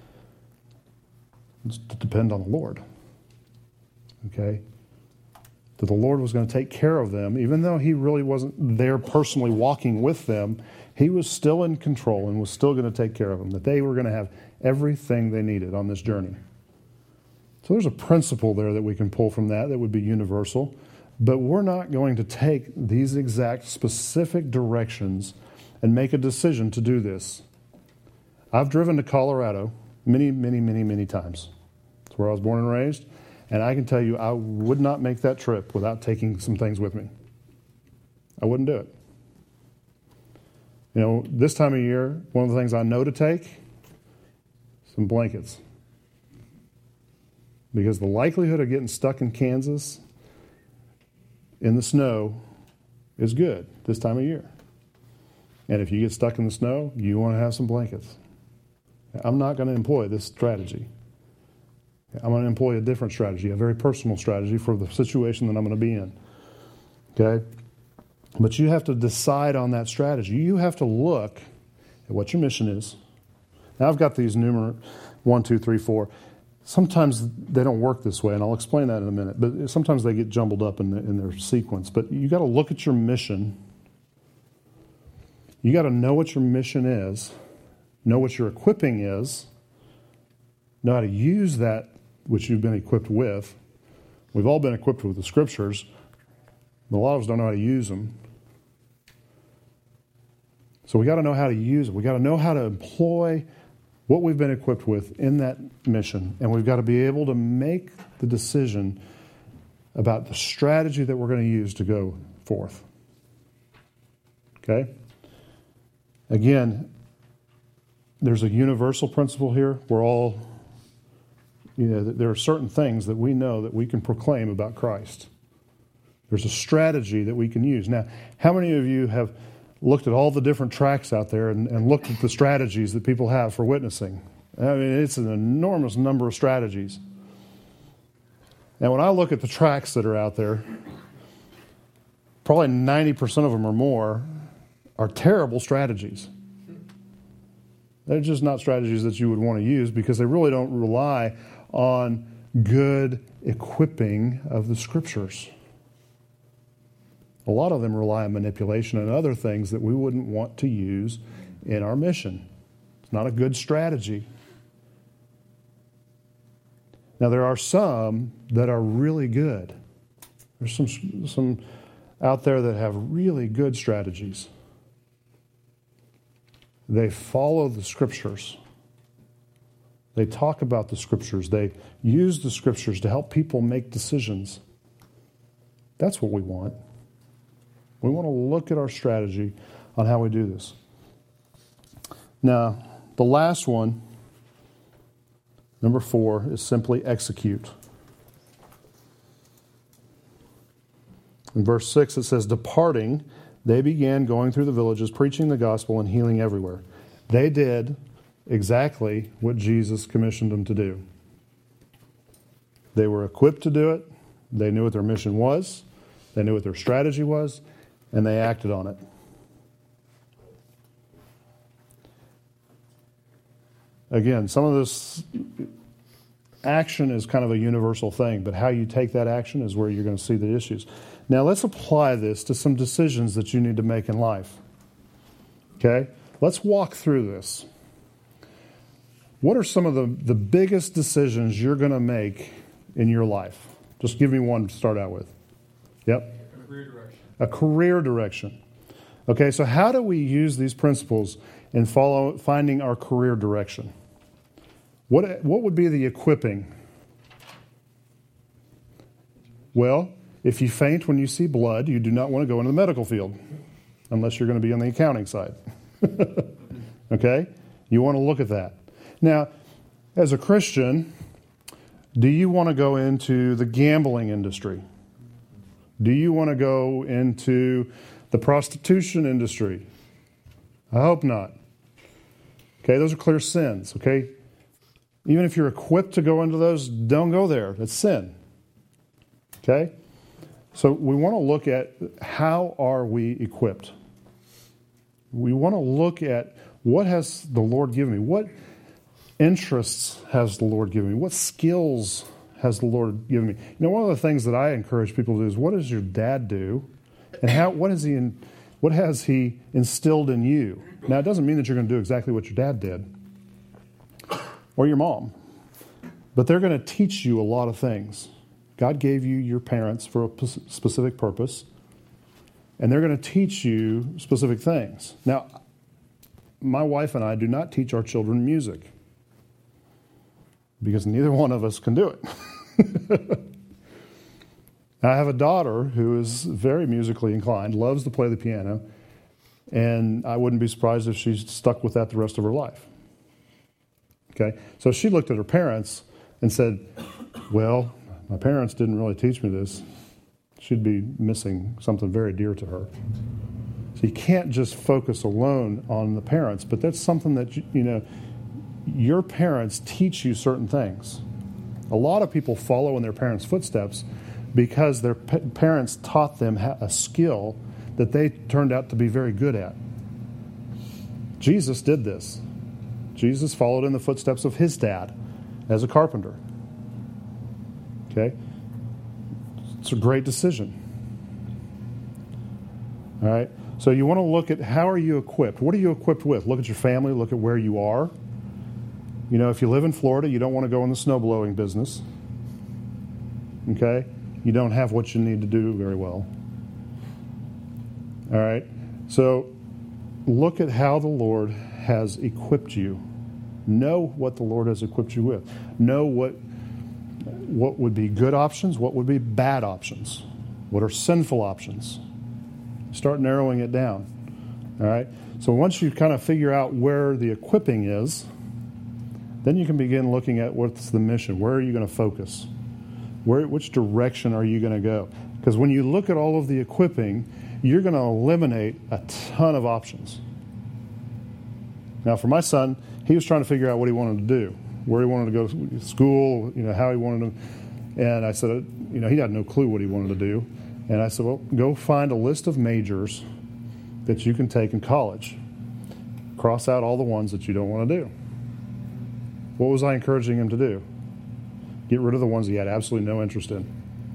It's to depend on the Lord. Okay? That the Lord was going to take care of them. Even though he really wasn't there personally walking with them, he was still in control and was still going to take care of them. That they were going to have everything they needed on this journey. So there's a principle there that we can pull from that that would be universal. But we're not going to take these exact specific directions and make a decision to do this. I've driven to Colorado many, many, many, many times. It's where I was born and raised. And I can tell you I would not make that trip without taking some things with me. I wouldn't do it. You know, this time of year, one of the things I know to take, some blankets. Because the likelihood of getting stuck in Kansas in the snow is good this time of year. And if you get stuck in the snow, you want to have some blankets. I'm not going to employ this strategy. I'm going to employ a different strategy, a very personal strategy for the situation that I'm going to be in. Okay? But you have to decide on that strategy. You have to look at what your mission is. Now, I've got these numerous one, two, three, four. Sometimes they don't work this way, and I'll explain that in a minute. But sometimes they get jumbled up in, the, in their sequence. But you got to look at your mission. You got to know what your mission is, know what your equipping is, know how to use that which you've been equipped with. We've all been equipped with the Scriptures, but a lot of us don't know how to use them. So we got to know how to use it. We got to know how to employ what we've been equipped with in that mission, and we've got to be able to make the decision about the strategy that we're going to use to go forth. Okay? Again, there's a universal principle here. We're all, you know, there are certain things that we know that we can proclaim about Christ. There's a strategy that we can use. Now, how many of you have looked at all the different tracks out there and, and looked at the strategies that people have for witnessing? I mean, it's an enormous number of strategies. Now, when I look at the tracks that are out there, probably ninety percent of them or more are terrible strategies. They're just not strategies that you would want to use because they really don't rely on good equipping of the Scriptures. A lot of them rely on manipulation and other things that we wouldn't want to use in our mission. It's not a good strategy. Now, there are some that are really good. There's some, some out there that have really good strategies. They follow the Scriptures. They talk about the Scriptures. They use the Scriptures to help people make decisions. That's what we want. We want to look at our strategy on how we do this. Now, the last one, number four, is simply execute. In verse six, it says, departing, they began going through the villages, preaching the gospel and healing everywhere. They did exactly what Jesus commissioned them to do. They were equipped to do it. They knew what their mission was. They knew what their strategy was. And they acted on it. Again, some of this action is kind of a universal thing, but how you take that action is where you're going to see the issues. Now, let's apply this to some decisions that you need to make in life. Okay? Let's walk through this. What are some of the, the biggest decisions you're going to make in your life? Just give me one to start out with. Yep. Career direction. A career direction. Okay, so how do we use these principles in follow, finding our career direction? What, what would be the equipping? Well, if you faint when you see blood, you do not want to go into the medical field unless you're going to be on the accounting side. Okay? You want to look at that. Now, as a Christian, do you want to go into the gambling industry? Do you want to go into the prostitution industry? I hope not. Okay, those are clear sins, okay? Even if you're equipped to go into those, don't go there. That's sin. Okay? So we want to look at how are we equipped. We want to look at what has the Lord given me? What interests has the Lord given me? What skills has the Lord given me? You know, one of the things that I encourage people to do is, what does your dad do? And how what has he in, what has he instilled in you? Now, it doesn't mean that you're going to do exactly what your dad did or your mom, but they're going to teach you a lot of things. God gave you your parents for a specific purpose, and they're going to teach you specific things. Now, my wife and I do not teach our children music because neither one of us can do it. I have a daughter who is very musically inclined, loves to play the piano, and I wouldn't be surprised if she's stuck with that the rest of her life. Okay? So she looked at her parents and said, well, my parents didn't really teach me this. She'd be missing something very dear to her. So you can't just focus alone on the parents, but that's something that, you, you know, your parents teach you certain things. A lot of people follow in their parents' footsteps because their p- parents taught them a skill that they turned out to be very good at. Jesus did this. Jesus followed in the footsteps of his dad as a carpenter. Okay? It's a great decision. All right? So you want to look at how are you equipped? What are you equipped with? Look at your family. Look at where you are. You know, if you live in Florida, you don't want to go in the snow blowing business. Okay? You don't have what you need to do very well. All right? So look at how the Lord has equipped you. Know what the Lord has equipped you with. Know what what would be good options, what would be bad options, what are sinful options. Start narrowing it down. All right? So once you kind of figure out where the equipping is, then you can begin looking at what's the mission. Where are you going to focus? Where, which direction are you going to go? Because when you look at all of the equipping, you're going to eliminate a ton of options. Now, for my son, he was trying to figure out what he wanted to do, where he wanted to go to school, you know, how he wanted to. And I said, you know, he had no clue what he wanted to do. And I said, well, go find a list of majors that you can take in college. Cross out all the ones that you don't want to do. What was I encouraging him to do? Get rid of the ones he had absolutely no interest in.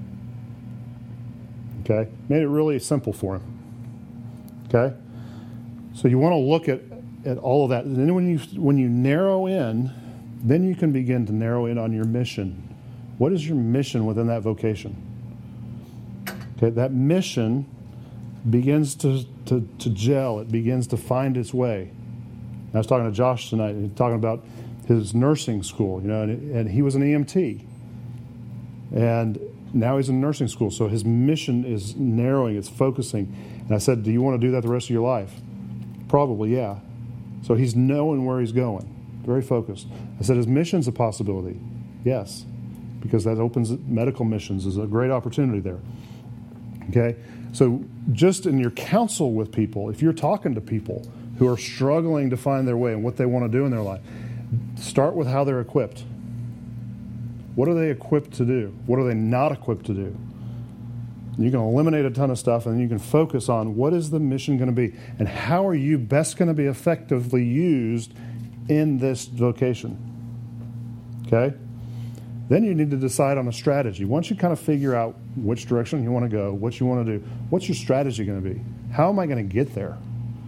Okay? Made it really simple for him. Okay? So you want to look at, at all of that. And then when you when you narrow in, then you can begin to narrow in on your mission. What is your mission within that vocation? Okay, that mission begins to, to, to gel. It begins to find its way. I was talking to Josh tonight, and he's talking about his nursing school, you know, and, and he was an E M T. And now he's in nursing school, so his mission is narrowing, it's focusing. And I said, do you want to do that the rest of your life? Probably, yeah. So he's knowing where he's going, very focused. I said, his mission's a possibility. Yes, because that opens medical missions is a great opportunity there. Okay? So just in your counsel with people, if you're talking to people who are struggling to find their way and what they want to do in their life, start with how they're equipped. What are they equipped to do? What are they not equipped to do? You can eliminate a ton of stuff, and then you can focus on what is the mission going to be, and how are you best going to be effectively used in this vocation. Okay? Then you need to decide on a strategy. Once you kind of figure out which direction you want to go, what you want to do, what's your strategy going to be? How am I going to get there?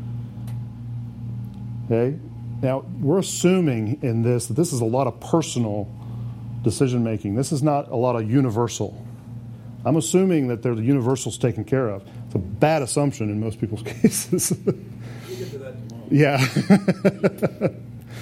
Okay? Now, we're assuming in this that this is a lot of personal decision making. This is not a lot of universal. I'm assuming that the universal's taken care of. It's a bad assumption in most people's cases. We'll get to that tomorrow. Yeah.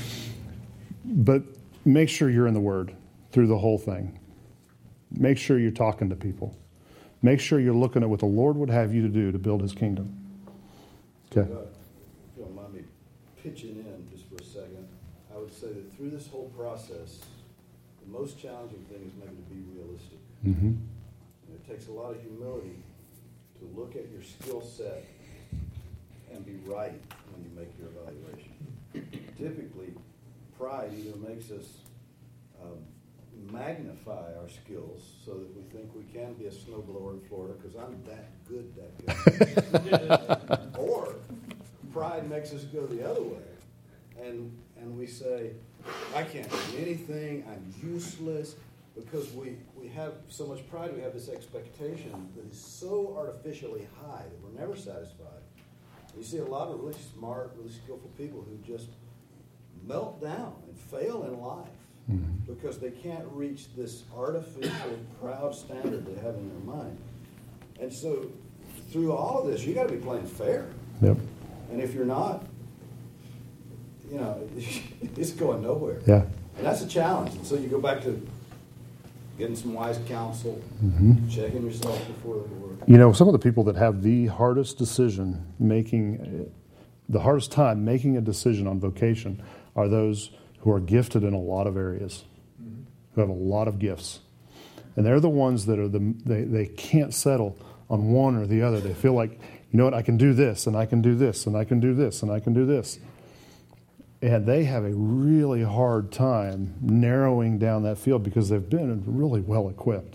But make sure you're in the Word through the whole thing. Make sure you're talking to people. Make sure you're looking at what the Lord would have you to do to build His kingdom. Okay. Uh, If you don't mind me pitching in just for a second, I would say that through this whole process, the most challenging thing is maybe to be realistic. Mm-hmm. And it takes a lot of humility to look at your skill set and be right when you make your evaluation. Typically, pride either makes us um, magnify our skills so that we think we can be a snowblower in Florida because I'm that good, that good. Or pride makes us go the other way, and and we say, I can't do anything, I'm useless, because we, we have so much pride, we have this expectation that is so artificially high that we're never satisfied. You see a lot of really smart, really skillful people who just melt down and fail in life mm-hmm. because they can't reach this artificial, proud standard they have in their mind. And so through all of this, you got to be playing fair. Yep. And if you're not, you know, it's going nowhere. Yeah. And that's a challenge. And so you go back to getting some wise counsel, mm-hmm. checking yourself before the Lord. You know, some of the people that have the hardest decision making, the hardest time making a decision on vocation are those who are gifted in a lot of areas, mm-hmm. who have a lot of gifts. And they're the ones that are the, they, they can't settle on one or the other. They feel like, you know what, I can do this, and I can do this, and I can do this, and I can do this. And they have a really hard time narrowing down that field because they've been really well equipped.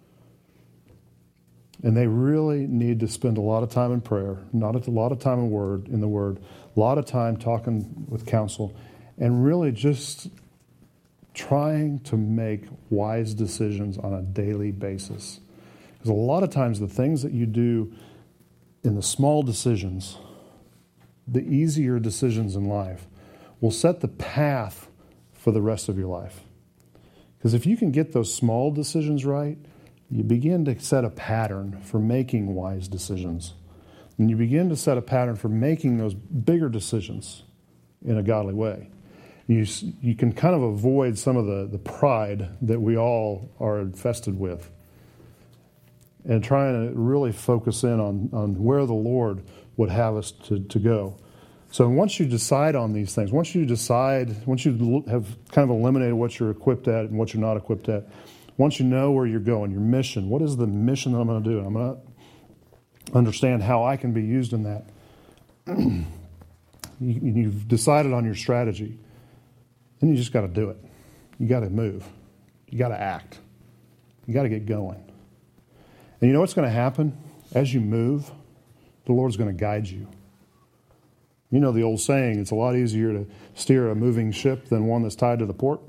And they really need to spend a lot of time in prayer, not a lot of time in word in the Word, a lot of time talking with counsel, and really just trying to make wise decisions on a daily basis. Because a lot of times the things that you do in the small decisions, the easier decisions in life, will set the path for the rest of your life. Because if you can get those small decisions right, you begin to set a pattern for making wise decisions. And you begin to set a pattern for making those bigger decisions in a godly way. You, you can kind of avoid some of the, the pride that we all are infested with, and trying to really focus in on, on where the Lord would have us to, to go. So once you decide on these things, once you decide, once you have kind of eliminated what you're equipped at and what you're not equipped at, once you know where you're going, your mission, what is the mission that I'm going to do? And I'm going to understand how I can be used in that. you, you've decided on your strategy. Then you just got to do it. You got to move. You got to act. You got to get going. And you know what's going to happen? As you move, the Lord's going to guide you. You know the old saying, it's a lot easier to steer a moving ship than one that's tied to the port.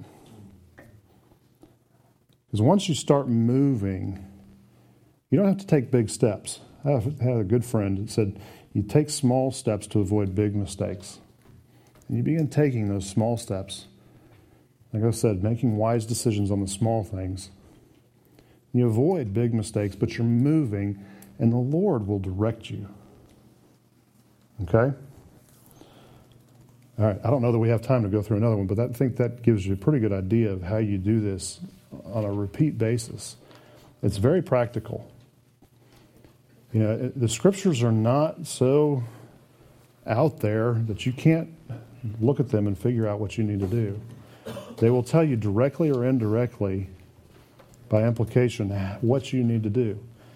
Because once you start moving, you don't have to take big steps. I had a good friend that said, you take small steps to avoid big mistakes. And you begin taking those small steps. Like I said, making wise decisions on the small things. You avoid big mistakes, but you're moving, and the Lord will direct you. Okay? All right, I don't know that we have time to go through another one, but I think that gives you a pretty good idea of how you do this on a repeat basis. It's very practical. You know, the scriptures are not so out there that you can't look at them and figure out what you need to do. They will tell you directly or indirectly, by implication, what you need to do.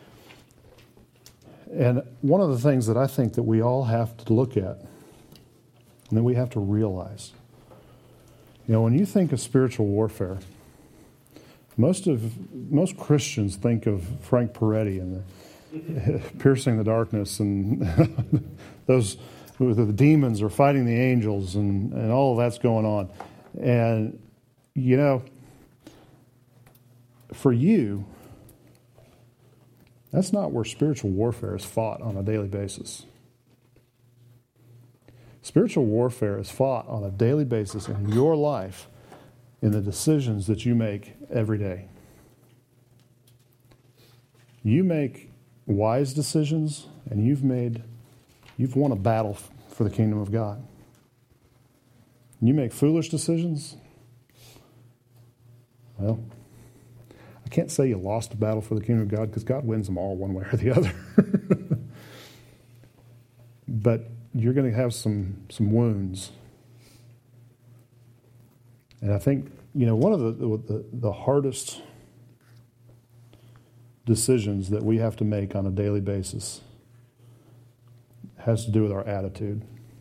And one of the things that I think that we all have to look at, and then we have to realize, you know, when you think of spiritual warfare, most of most Christians think of Frank Peretti and the piercing the darkness, and those the demons are fighting the angels, and, and all of that's going on. And, you know, for you, that's not where spiritual warfare is fought on a daily basis. Spiritual warfare is fought on a daily basis in your life, in the decisions that you make every day. You make wise decisions, and you've made, you've won a battle for the kingdom of God. You make foolish decisions, well, I can't say you lost a battle for the kingdom of God, because God wins them all one way or the other. But you're going to have some some wounds. And I think, you know, one of the, the the hardest decisions that we have to make on a daily basis has to do with our attitude.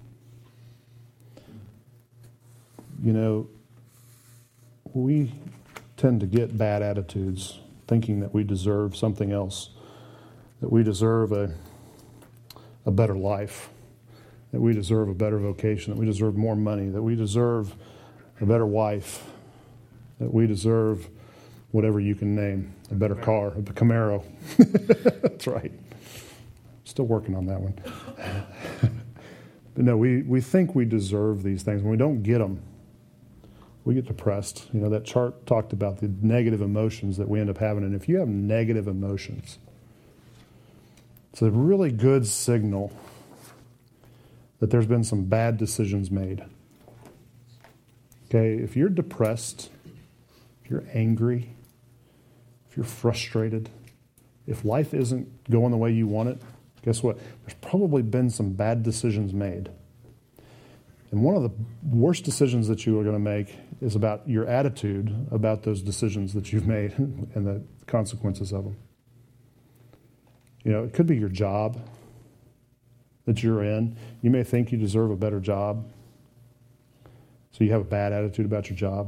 You know, we tend to get bad attitudes, thinking that we deserve something else, that we deserve a a better life, that we deserve a better vocation, that we deserve more money, that we deserve a better wife, that we deserve whatever you can name, a better car, a Camaro. That's right. Still working on that one. But no, we, we think we deserve these things. When we don't get them, we get depressed. You know, that chart talked about the negative emotions that we end up having. And if you have negative emotions, it's a really good signal that there's been some bad decisions made. Okay, if you're depressed, if you're angry, if you're frustrated, if life isn't going the way you want it, guess what? There's probably been some bad decisions made. And one of the worst decisions that you are going to make is about your attitude about those decisions that you've made and the consequences of them. You know, it could be your job that you're in. You may think you deserve a better job, so you have a bad attitude about your job.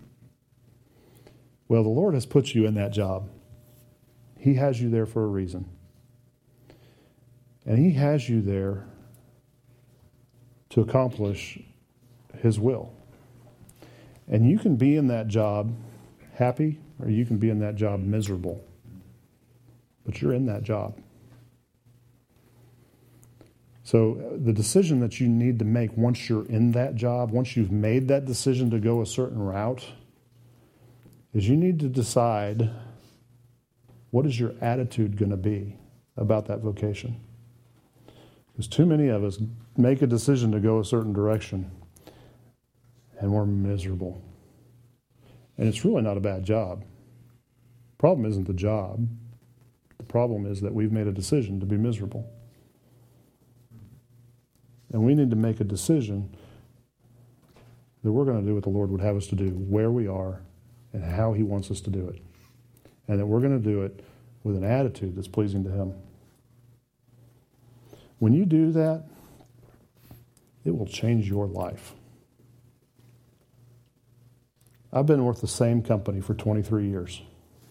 Well, the Lord has put you in that job. He has you there for a reason. And He has you there to accomplish His will. And you can be in that job happy, or you can be in that job miserable. But you're in that job. So the decision that you need to make once you're in that job, once you've made that decision to go a certain route, is you need to decide, what is your attitude going to be about that vocation? Because too many of us make a decision to go a certain direction, and we're miserable. And it's really not a bad job. Problem isn't the job. The problem is that we've made a decision to be miserable. And we need to make a decision that we're going to do what the Lord would have us to do, where we are, and how He wants us to do it. And that we're going to do it with an attitude that's pleasing to Him. When you do that, it will change your life. I've been with the same company for twenty-three years.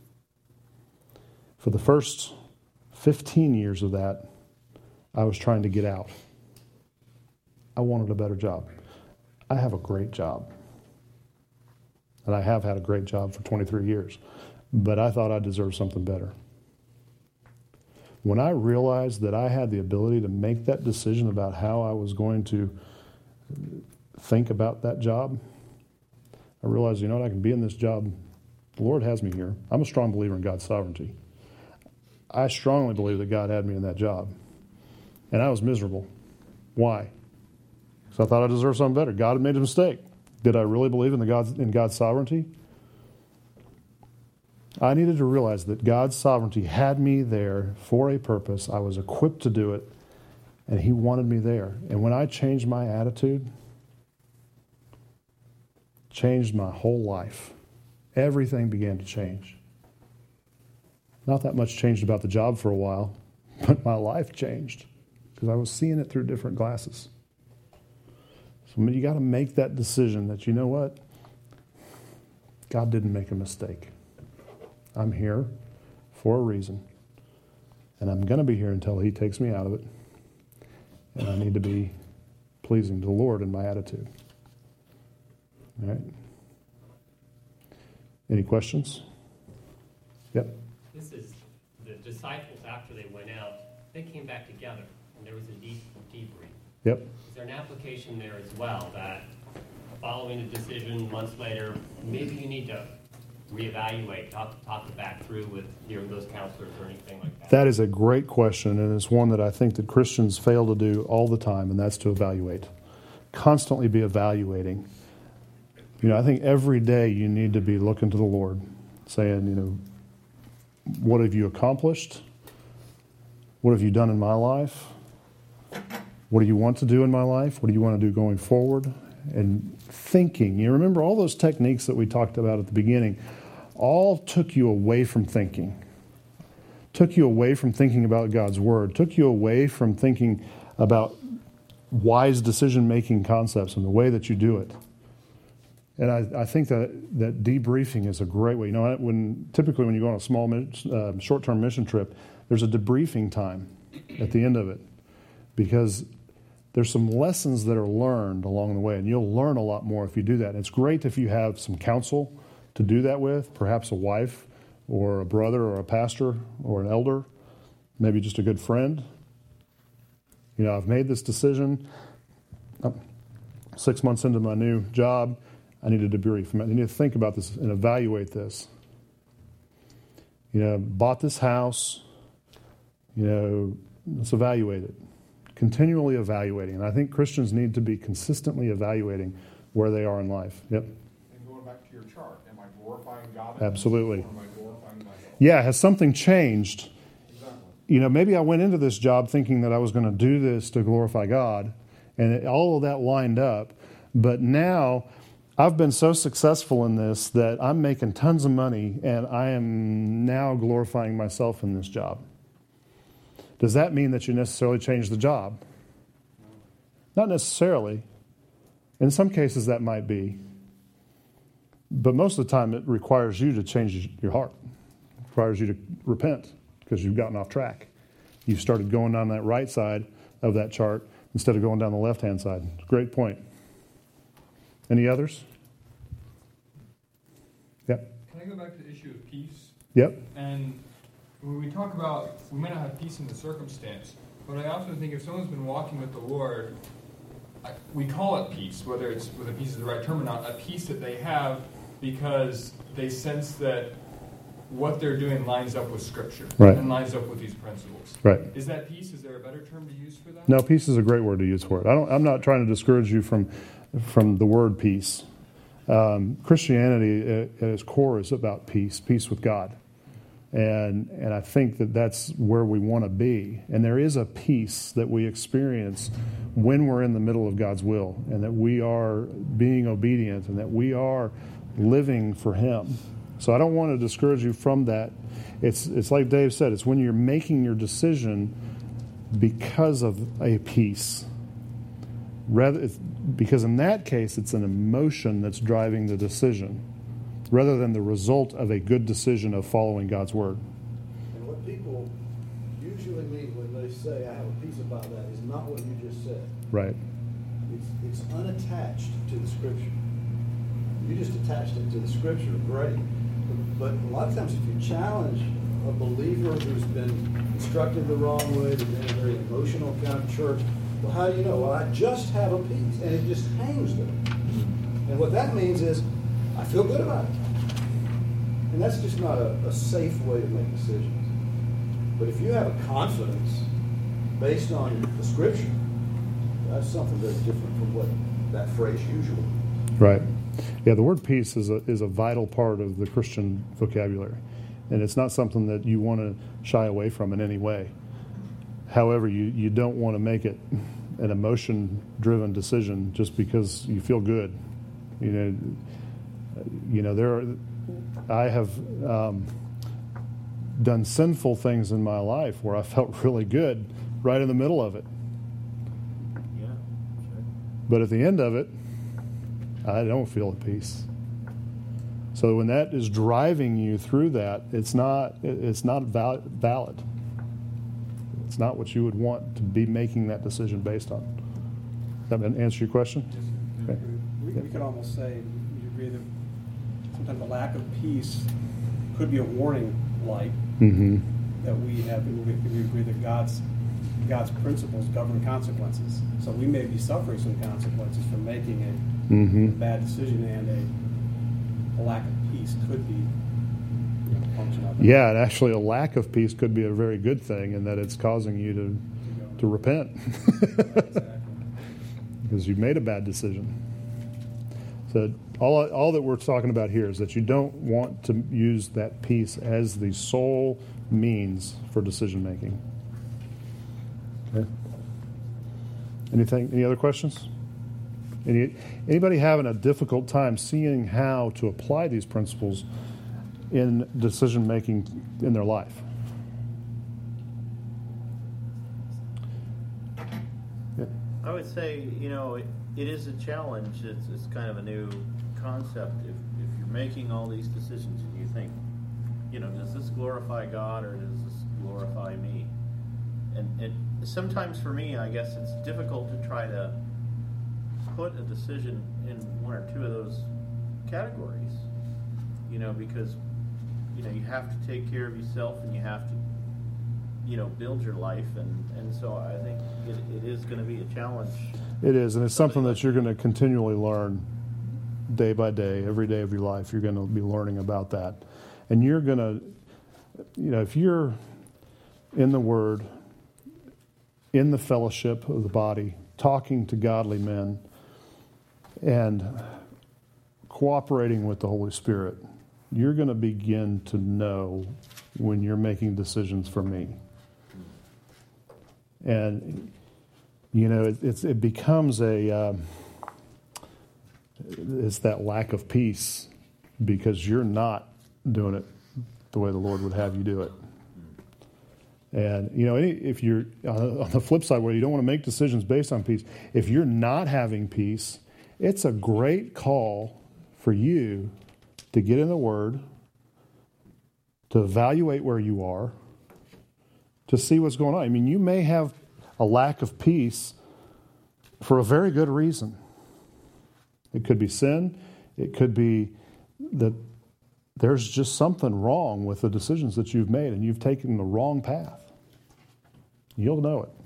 For the first fifteen years of that, I was trying to get out. I wanted a better job. I have a great job. And I have had a great job for twenty-three years. But I thought I deserved something better. When I realized that I had the ability to make that decision about how I was going to think about that job, I realized, you know what, I can be in this job. The Lord has me here. I'm a strong believer in God's sovereignty. I strongly believe that God had me in that job. And I was miserable. Why? Because I thought I deserved something better. God had made a mistake. Did I really believe in the God's, in God's sovereignty? I needed to realize that God's sovereignty had me there for a purpose. I was equipped to do it, and He wanted me there. And when I changed my attitude, changed my whole life, everything began to change. Not that much changed about the job for a while, but my life changed because I was seeing it through different glasses. So you got to make that decision that, you know what? God didn't make a mistake. I'm here for a reason. And I'm going to be here until He takes me out of it. And I need to be pleasing to the Lord in my attitude. All right? Any questions? Yep. This is the disciples after they went out, they came back together, and there was a deep debrief. Yep. Is there an application there as well that following a decision months later, maybe you need to reevaluate, talk, talk it back through with your, those counselors or anything like that? That is a great question, and it's one that I think that Christians fail to do all the time, and that's to evaluate. Constantly be evaluating. You know, I think every day you need to be looking to the Lord, saying, you know, what have you accomplished? What have you done in my life? What do you want to do in my life? What do you want to do going forward? And thinking. You remember all those techniques that we talked about at the beginning, all took you away from thinking. Took you away from thinking about God's Word. Took you away from thinking about wise decision-making concepts and the way that you do it. And I, I think that, that debriefing is a great way. You know, when typically when you go on a small, uh, short-term mission trip, there's a debriefing time at the end of it because there's some lessons that are learned along the way, and you'll learn a lot more if you do that. And it's great if you have some counsel to do that with, perhaps a wife or a brother or a pastor or an elder, maybe just a good friend. You know, I've made this decision. I'm six months into my new job. I need to debrief. I need to think about this and evaluate this. You know, bought this house. You know, let's evaluate it. Continually evaluating. And I think Christians need to be consistently evaluating where they are in life. Yep. And going back to your chart, am I glorifying God? Absolutely. Or am I glorifying myself? Yeah, has something changed? Exactly. You know, maybe I went into this job thinking that I was going to do this to glorify God, and it, all of that lined up. But now I've been so successful in this that I'm making tons of money, and I am now glorifying myself in this job. Does that mean that you necessarily change the job? Not necessarily. In some cases, that might be. But most of the time, it requires you to change your heart. It requires you to repent because you've gotten off track. You've started going down that right side of that chart instead of going down the left-hand side. Great point. Any others? Yep. Can I go back to the issue of peace? Yep. And when we talk about, we may not have peace in the circumstance, but I often think if someone's been walking with the Lord, I, we call it peace, whether it's whether peace is the right term or not, a peace that they have because they sense that what they're doing lines up with Scripture Right. and lines up with these principles. Right. Is that peace? Is there a better term to use for that? No, peace is a great word to use for it. I don't, I'm not trying to discourage you from from the word peace. Um, Christianity at, at its core is about peace, peace with God. And and I think that that's where we want to be. And there is a peace that we experience when we're in the middle of God's will, and that we are being obedient, and that we are living for Him. So I don't want to discourage you from that. It's it's like Dave said, it's when you're making your decision because of a peace. Rather, it's, because in that case, it's an emotion that's driving the decision, rather than the result of a good decision of following God's word. And what people usually mean when they say, I have a peace about that, is not what you just said. Right. It's, it's unattached to the Scripture. You just attached it to the Scripture, great. But a lot of times if you challenge a believer who's been instructed the wrong way, they've been in a very emotional kind of church, well, how do you know? Well, I just have a peace, and it just hangs there. And what that means is, I feel good about it. And that's just not a, a safe way to make decisions. But if you have a confidence based on the Scripture, that's something very different from what that phrase usually means. Right. Yeah, the word peace is a, is a vital part of the Christian vocabulary. And it's not something that you want to shy away from in any way. However, you, you don't want to make it an emotion-driven decision just because you feel good. You know, you know there. Are, I have um, done sinful things in my life where I felt really good right in the middle of it. Yeah, sure. But at the end of it, I don't feel at peace. So when that is driving you through that, it's not it's not val- valid. It's not what you would want to be making that decision based on. Does that answer your question? Okay. We, we could almost say, would you agree that sometimes the lack of peace could be a warning light Mm-hmm. that we have, we, we agree that God's God's principles govern consequences. So we may be suffering some consequences from making a Mm-hmm. bad decision, and a, a lack of peace could be you know, a function of that. Yeah, and actually a lack of peace could be a very good thing in that it's causing you to, to repent. Exactly. Because you made a bad decision. So all all that we're talking about here is that you don't want to use that peace as the sole means for decision making. Okay. Anything? Any other questions? Any anybody having a difficult time seeing how to apply these principles in decision making in their life? Yeah. I would say, you know, it, it is a challenge. It's, it's kind of a new concept. If, if you're making all these decisions and you think, you know, does this glorify God or does this glorify me? And it, sometimes for me, I guess it's difficult to try to put a decision in one or two of those categories, you know, because, you know, you have to take care of yourself and you have to, you know, build your life. And, and so I think it, it is going to be a challenge. It is, and it's something that you're going to continually learn day by day, every day of your life. You're going to be learning about that. And you're going to, you know, if you're in the Word, in the fellowship of the body, talking to godly men, and cooperating with the Holy Spirit, you're going to begin to know when you're making decisions for me. And, you know, it, it's, it becomes a, um, it's that lack of peace because you're not doing it the way the Lord would have you do it. And, you know, any, if you're on the flip side where you don't want to make decisions based on peace, if you're not having peace, it's a great call for you to get in the Word, to evaluate where you are, to see what's going on. I mean, you may have a lack of peace for a very good reason. It could be sin. It could be that there's just something wrong with the decisions that you've made and you've taken the wrong path. You'll know it.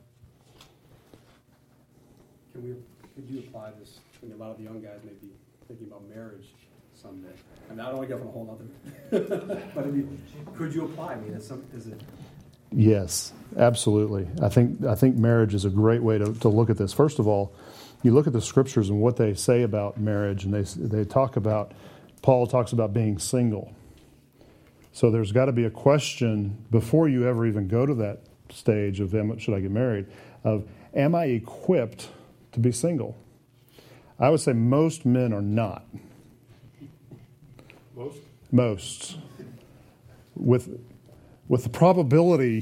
Can we, could you apply this? I mean, a lot of the young guys may be thinking about marriage someday. I mean, I don't want to go from a whole other. But I mean, could you apply? I mean, is, some, is it? Yes, absolutely. I think I think marriage is a great way to, to look at this. First of all, you look at the scriptures and what they say about marriage, and they they talk about, Paul talks about being single. So there's got to be a question before you ever even go to that stage of, am, should I get married, of, am I equipped to be single? I would say most men are not. Most? Most. With, with the probability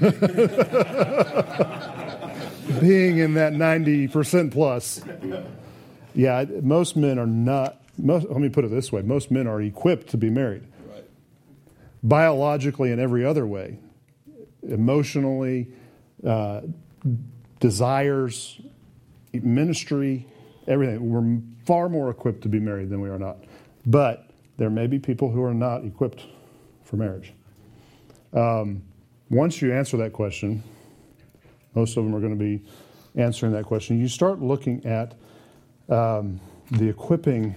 being in that ninety percent plus. Yeah, most men are not, most, let me put it this way, most men are equipped to be married. Right. Biologically and every other way. Emotionally, uh, desires, ministry, everything. We're far more equipped to be married than we are not. But there may be people who are not equipped for marriage. Um, once you answer that question, most of them are going to be answering that question. You start looking at um, the equipping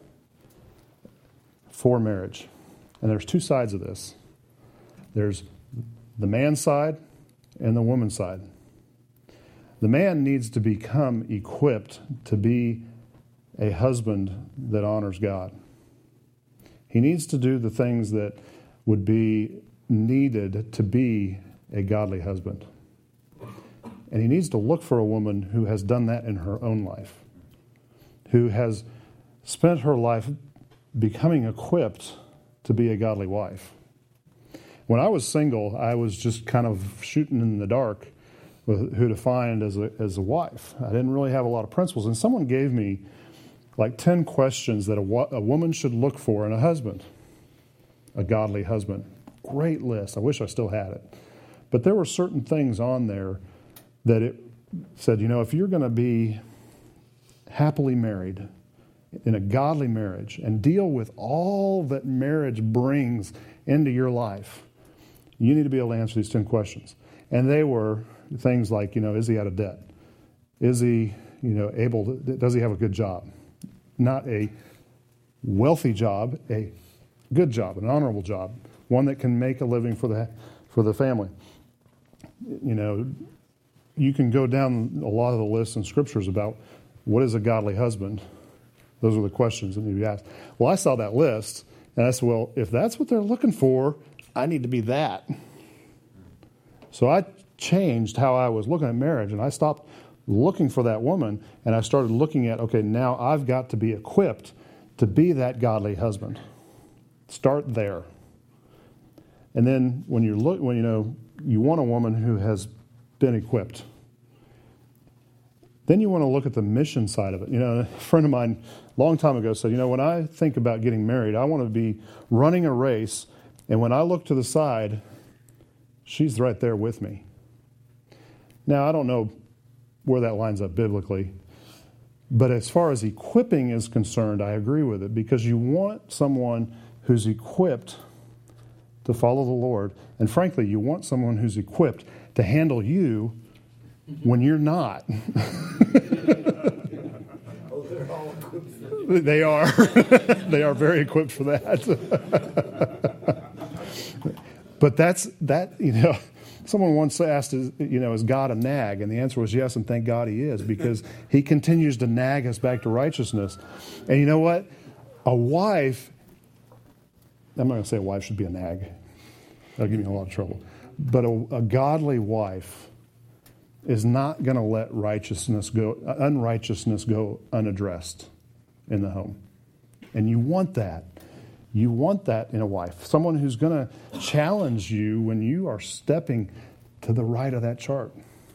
for marriage. And there's two sides of this. There's the man's side and the woman's side. The man needs to become equipped to be a husband that honors God. He needs to do the things that would be needed to be a godly husband. And he needs to look for a woman who has done that in her own life, who has spent her life becoming equipped to be a godly wife. When I was single, I was just kind of shooting in the dark with who to find as a, as a wife. I didn't really have a lot of principles. And someone gave me like ten questions that a, a woman should look for in a husband, a godly husband. Great list. I wish I still had it. But there were certain things on there that it said, you know, if you're going to be happily married in a godly marriage and deal with all that marriage brings into your life, you need to be able to answer these ten questions. And they were things like, you know, is he out of debt? Is he, you know, able to, does he have a good job? Not a wealthy job, a good job, an honorable job, one that can make a living for the for the family. You know, you can go down a lot of the lists in scriptures about what is a godly husband. Those are the questions that need to be asked. Well, I saw that list, and I said, well, if that's what they're looking for, I need to be that. So I changed how I was looking at marriage, and I stopped looking for that woman, and I started looking at, okay, now I've got to be equipped to be that godly husband. Start there. And then when you look, when you know you want a woman who has been equipped, then you want to look at the mission side of it. You know, a friend of mine a long time ago said, you know, when I think about getting married, I want to be running a race, and when I look to the side, she's right there with me. Now, I don't know where that lines up biblically, but as far as equipping is concerned, I agree with it, because you want someone who's equipped to follow the Lord, and frankly, you want someone who's equipped to handle you when you're not. Oh, they're all equipped for it. They are. They are very equipped for that. But that's, that, you know, someone once asked, you know, is God a nag? And the answer was yes, and thank God he is, because he continues to nag us back to righteousness. And you know what? A wife, I'm not going to say a wife should be a nag. That'll give me a lot of trouble. But a, a godly wife is not going to let righteousness go, unrighteousness go unaddressed in the home. And you want that. You want that in a wife. Someone who's going to challenge you when you are stepping to the right of that chart.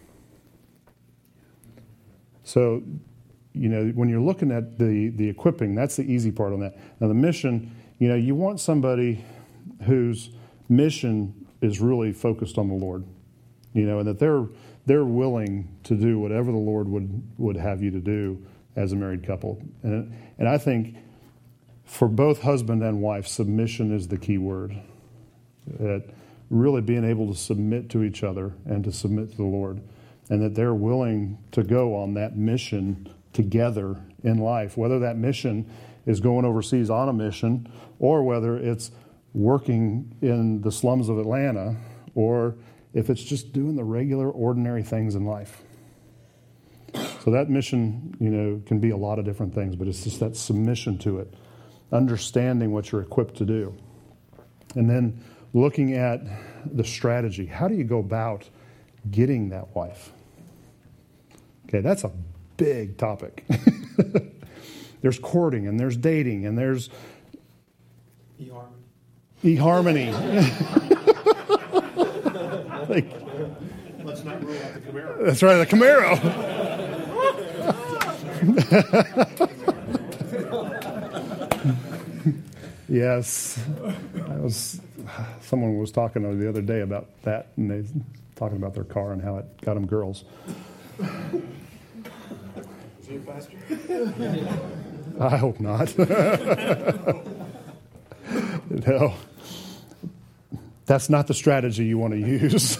So, you know, when you're looking at the, the equipping, that's the easy part on that. Now, the mission, you know, you want somebody whose mission is really focused on the Lord, you know, and that they're they're willing to do whatever the Lord would, would have you to do as a married couple. And and I think for both husband and wife, submission is the key word. That really being able to submit to each other and to submit to the Lord, and that they're willing to go on that mission together in life, whether that mission is going overseas on a mission, or whether it's working in the slums of Atlanta, or if it's just doing the regular, ordinary things in life. So that mission, you know, can be a lot of different things, but it's just that submission to it, understanding what you're equipped to do. And then looking at the strategy. How do you go about getting that wife? Okay, that's a big topic. There's courting, and there's dating, and there's eHarmony. eHarmony. Like, let's not rule out the Camaro. That's right, the Camaro. Yes, I was. Someone was talking the other day about that, and they talking about their car and how it got them girls. Is he a pastor? I hope not. No, that's not the strategy you want to use.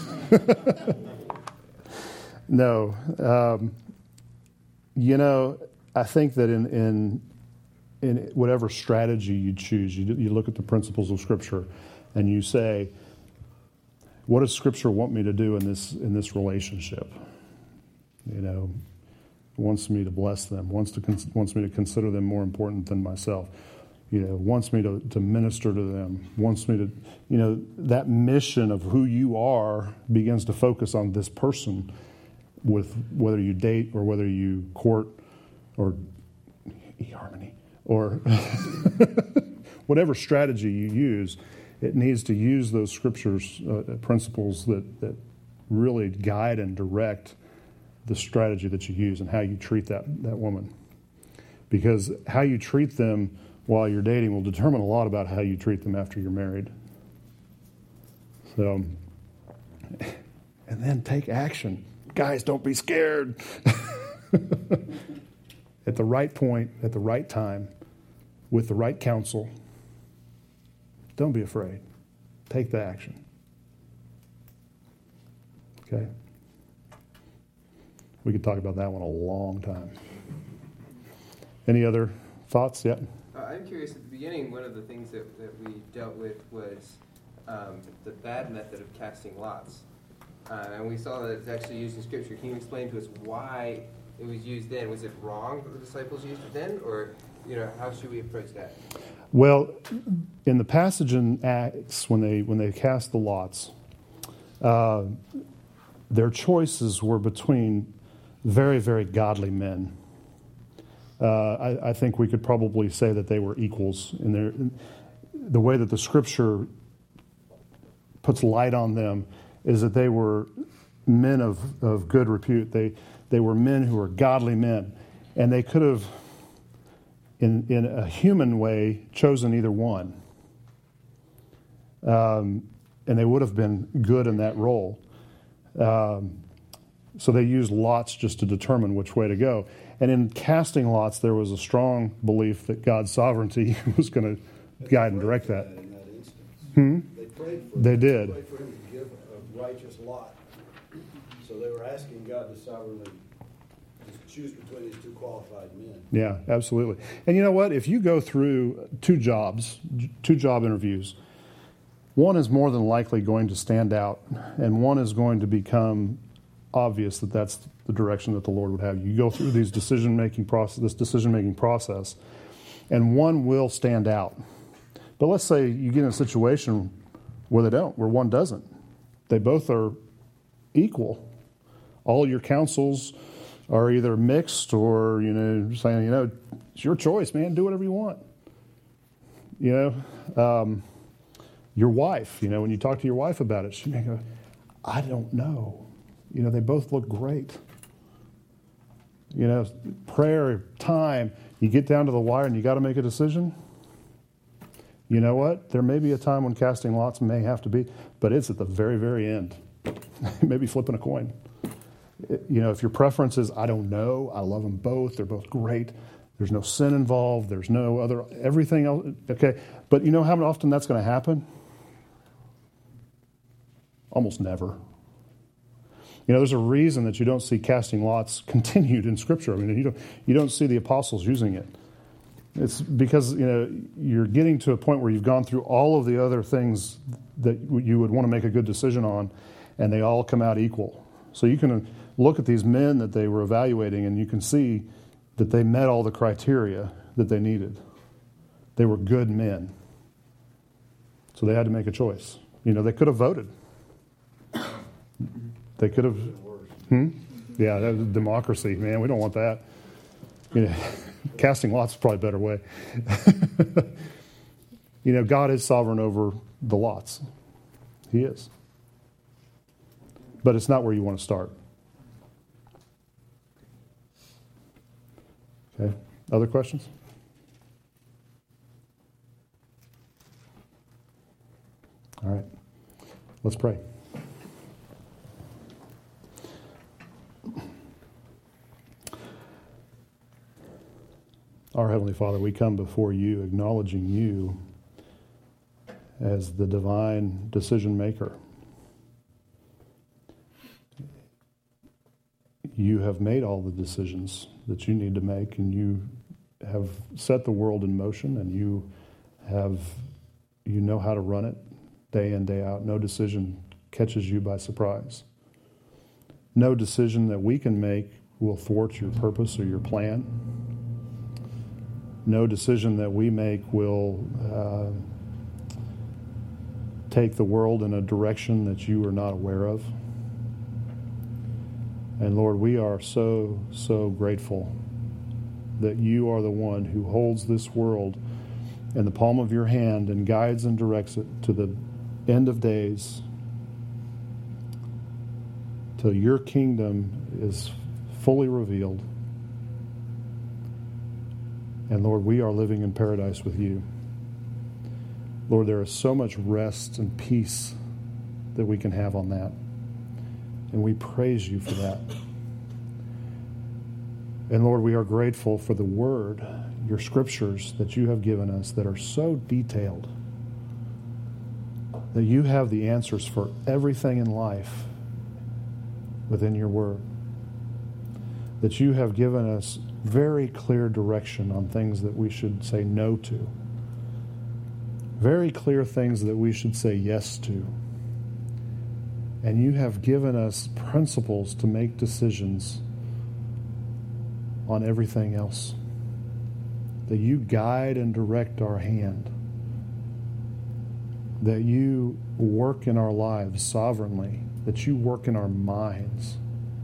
No, um, you know, I think that in in in whatever strategy you choose, you you look at the principles of Scripture, and you say, what does Scripture want me to do in this in this relationship? You know, wants me to bless them, wants to wants me to consider them more important than myself. You know, wants me to, to minister to them, wants me to, you know, that mission of who you are begins to focus on this person, with whether you date or whether you court or eHarmony or whatever strategy you use. It needs to use those scriptures, uh, principles that, that really guide and direct the strategy that you use and how you treat that, that woman. Because how you treat them while you're dating will determine a lot about how you treat them after you're married. So, and then take action. Guys, don't be scared. At the right point, at the right time, with the right counsel, don't be afraid. Take the action. Okay? We could talk about that one a long time. Any other thoughts? Yeah? Uh, I'm curious, at the beginning, one of the things that, that we dealt with was um, the bad method of casting lots. Uh, and we saw that it's actually used in Scripture. Can you explain to us why it was used then? Was it wrong that the disciples used it then? Or, you know, how should we approach that? Well, in the passage in Acts, when they when they cast the lots, uh, their choices were between very, very godly men. Uh, I, I think we could probably say that they were equals in their the way that the Scripture puts light on them is that they were men of, of good repute. They they were men who were godly men, and they could have, in in a human way, chosen either one, um, and they would have been good in that role. Um, so they used lots just to determine which way to go. And in casting lots, there was a strong belief that God's sovereignty was going to guide and direct that. In that instance. Hmm? They prayed for They him. did. They prayed for him to give a righteous lot. So they were asking God to sovereignly just choose between these two qualified men. Yeah, absolutely. And you know what? If you go through two jobs, two job interviews, one is more than likely going to stand out, and one is going to become obvious that that's the direction that the Lord would have you. You go through these decision-making process, this decision-making process, and one will stand out. But let's say you get in a situation where they don't, where one doesn't. They both are equal. All your counsels are either mixed or, you know, saying, you know, it's your choice, man. Do whatever you want. You know, um, your wife, you know, when you talk to your wife about it, she may go, I don't know. You know, they both look great. You know, prayer, time, you get down to the wire and you got to make a decision. You know what? There may be a time when casting lots may have to be, but it's at the very, very end. Maybe flipping a coin. It, you know, if your preference is, I don't know, I love them both, they're both great, there's no sin involved, there's no other, everything else, okay. But you know how often that's going to happen? Almost never. You know, there's a reason that you don't see casting lots continued in Scripture. I mean, you don't you don't see the apostles using it. It's because, you know, you're getting to a point where you've gone through all of the other things that you would want to make a good decision on, and they all come out equal. So you can look at these men that they were evaluating, and you can see that they met all the criteria that they needed. They were good men. So they had to make a choice. You know, they could have voted. They could have... Hmm? Yeah, that was democracy, man. We don't want that. You know, casting lots is probably a better way. You know, God is sovereign over the lots. He is. But it's not where you want to start. Okay. Other questions? All right. Let's pray. Our Heavenly Father, we come before you acknowledging you as the divine decision maker. You have made all the decisions that you need to make, and you have set the world in motion, and you have you know how to run it day in, day out. No decision catches you by surprise. No decision that we can make will thwart your purpose or your plan. No decision that we make will uh, take the world in a direction that you are not aware of. And Lord, we are so, so grateful that you are the one who holds this world in the palm of your hand and guides and directs it to the end of days, till your kingdom is fully revealed. And Lord, we are living in paradise with you. Lord, there is so much rest and peace that we can have on that. And we praise you for that. And Lord, we are grateful for the word, your scriptures that you have given us that are so detailed, that you have the answers for everything in life within your word. That you have given us very clear direction on things that we should say no to. Very clear things that we should say yes to. And you have given us principles to make decisions on everything else. That you guide and direct our hand. That you work in our lives sovereignly. That you work in our minds.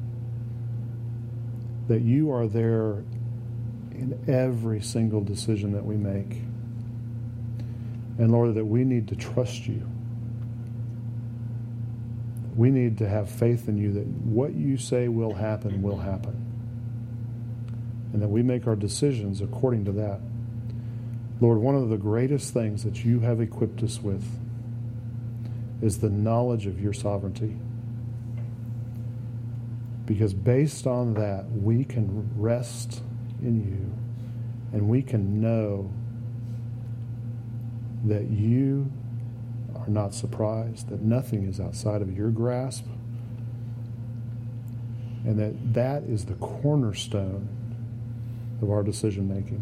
That you are there in every single decision that we make. And Lord, that we need to trust you. We need to have faith in you that what you say will happen, will happen. And that we make our decisions according to that. Lord, one of the greatest things that you have equipped us with is the knowledge of your sovereignty. Because based on that, we can rest in you, and we can know that you are not surprised, that nothing is outside of your grasp, and that that is the cornerstone of our decision making.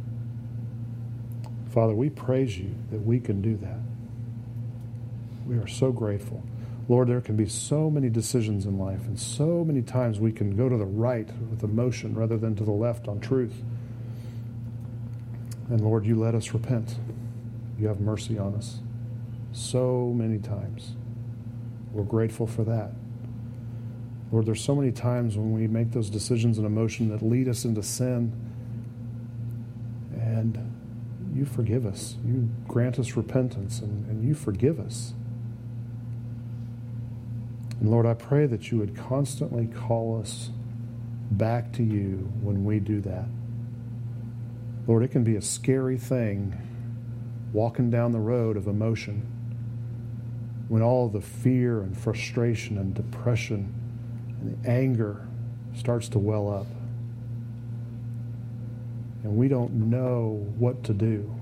Father, we praise you that we can do that. We are so grateful. Lord, there can be so many decisions in life, and so many times we can go to the right with emotion rather than to the left on truth. And Lord, you let us repent. You have mercy on us so many times. We're grateful for that. Lord, there's so many times when we make those decisions in emotion that lead us into sin, and you forgive us. You grant us repentance, and, and you forgive us. And Lord, I pray that you would constantly call us back to you when we do that. Lord, it can be a scary thing walking down the road of emotion when all the fear and frustration and depression and the anger starts to well up. And we don't know what to do.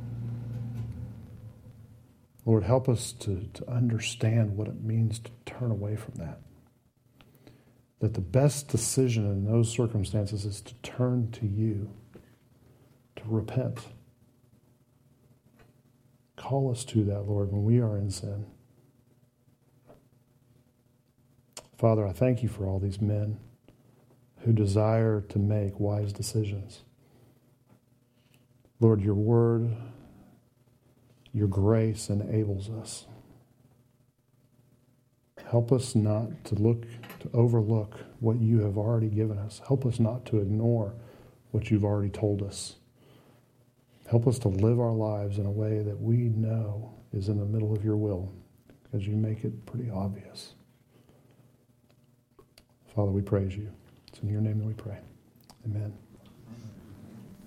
Lord, help us to, to understand what it means to turn away from that. That the best decision in those circumstances is to turn to you, to repent. Call us to that, Lord, when we are in sin. Father, I thank you for all these men who desire to make wise decisions. Lord, your word, your grace enables us. Help us not to look, to overlook what you have already given us. Help us not to ignore what you've already told us. Help us to live our lives in a way that we know is in the middle of your will, because you make it pretty obvious. Father, we praise you. It's in your name that we pray. Amen.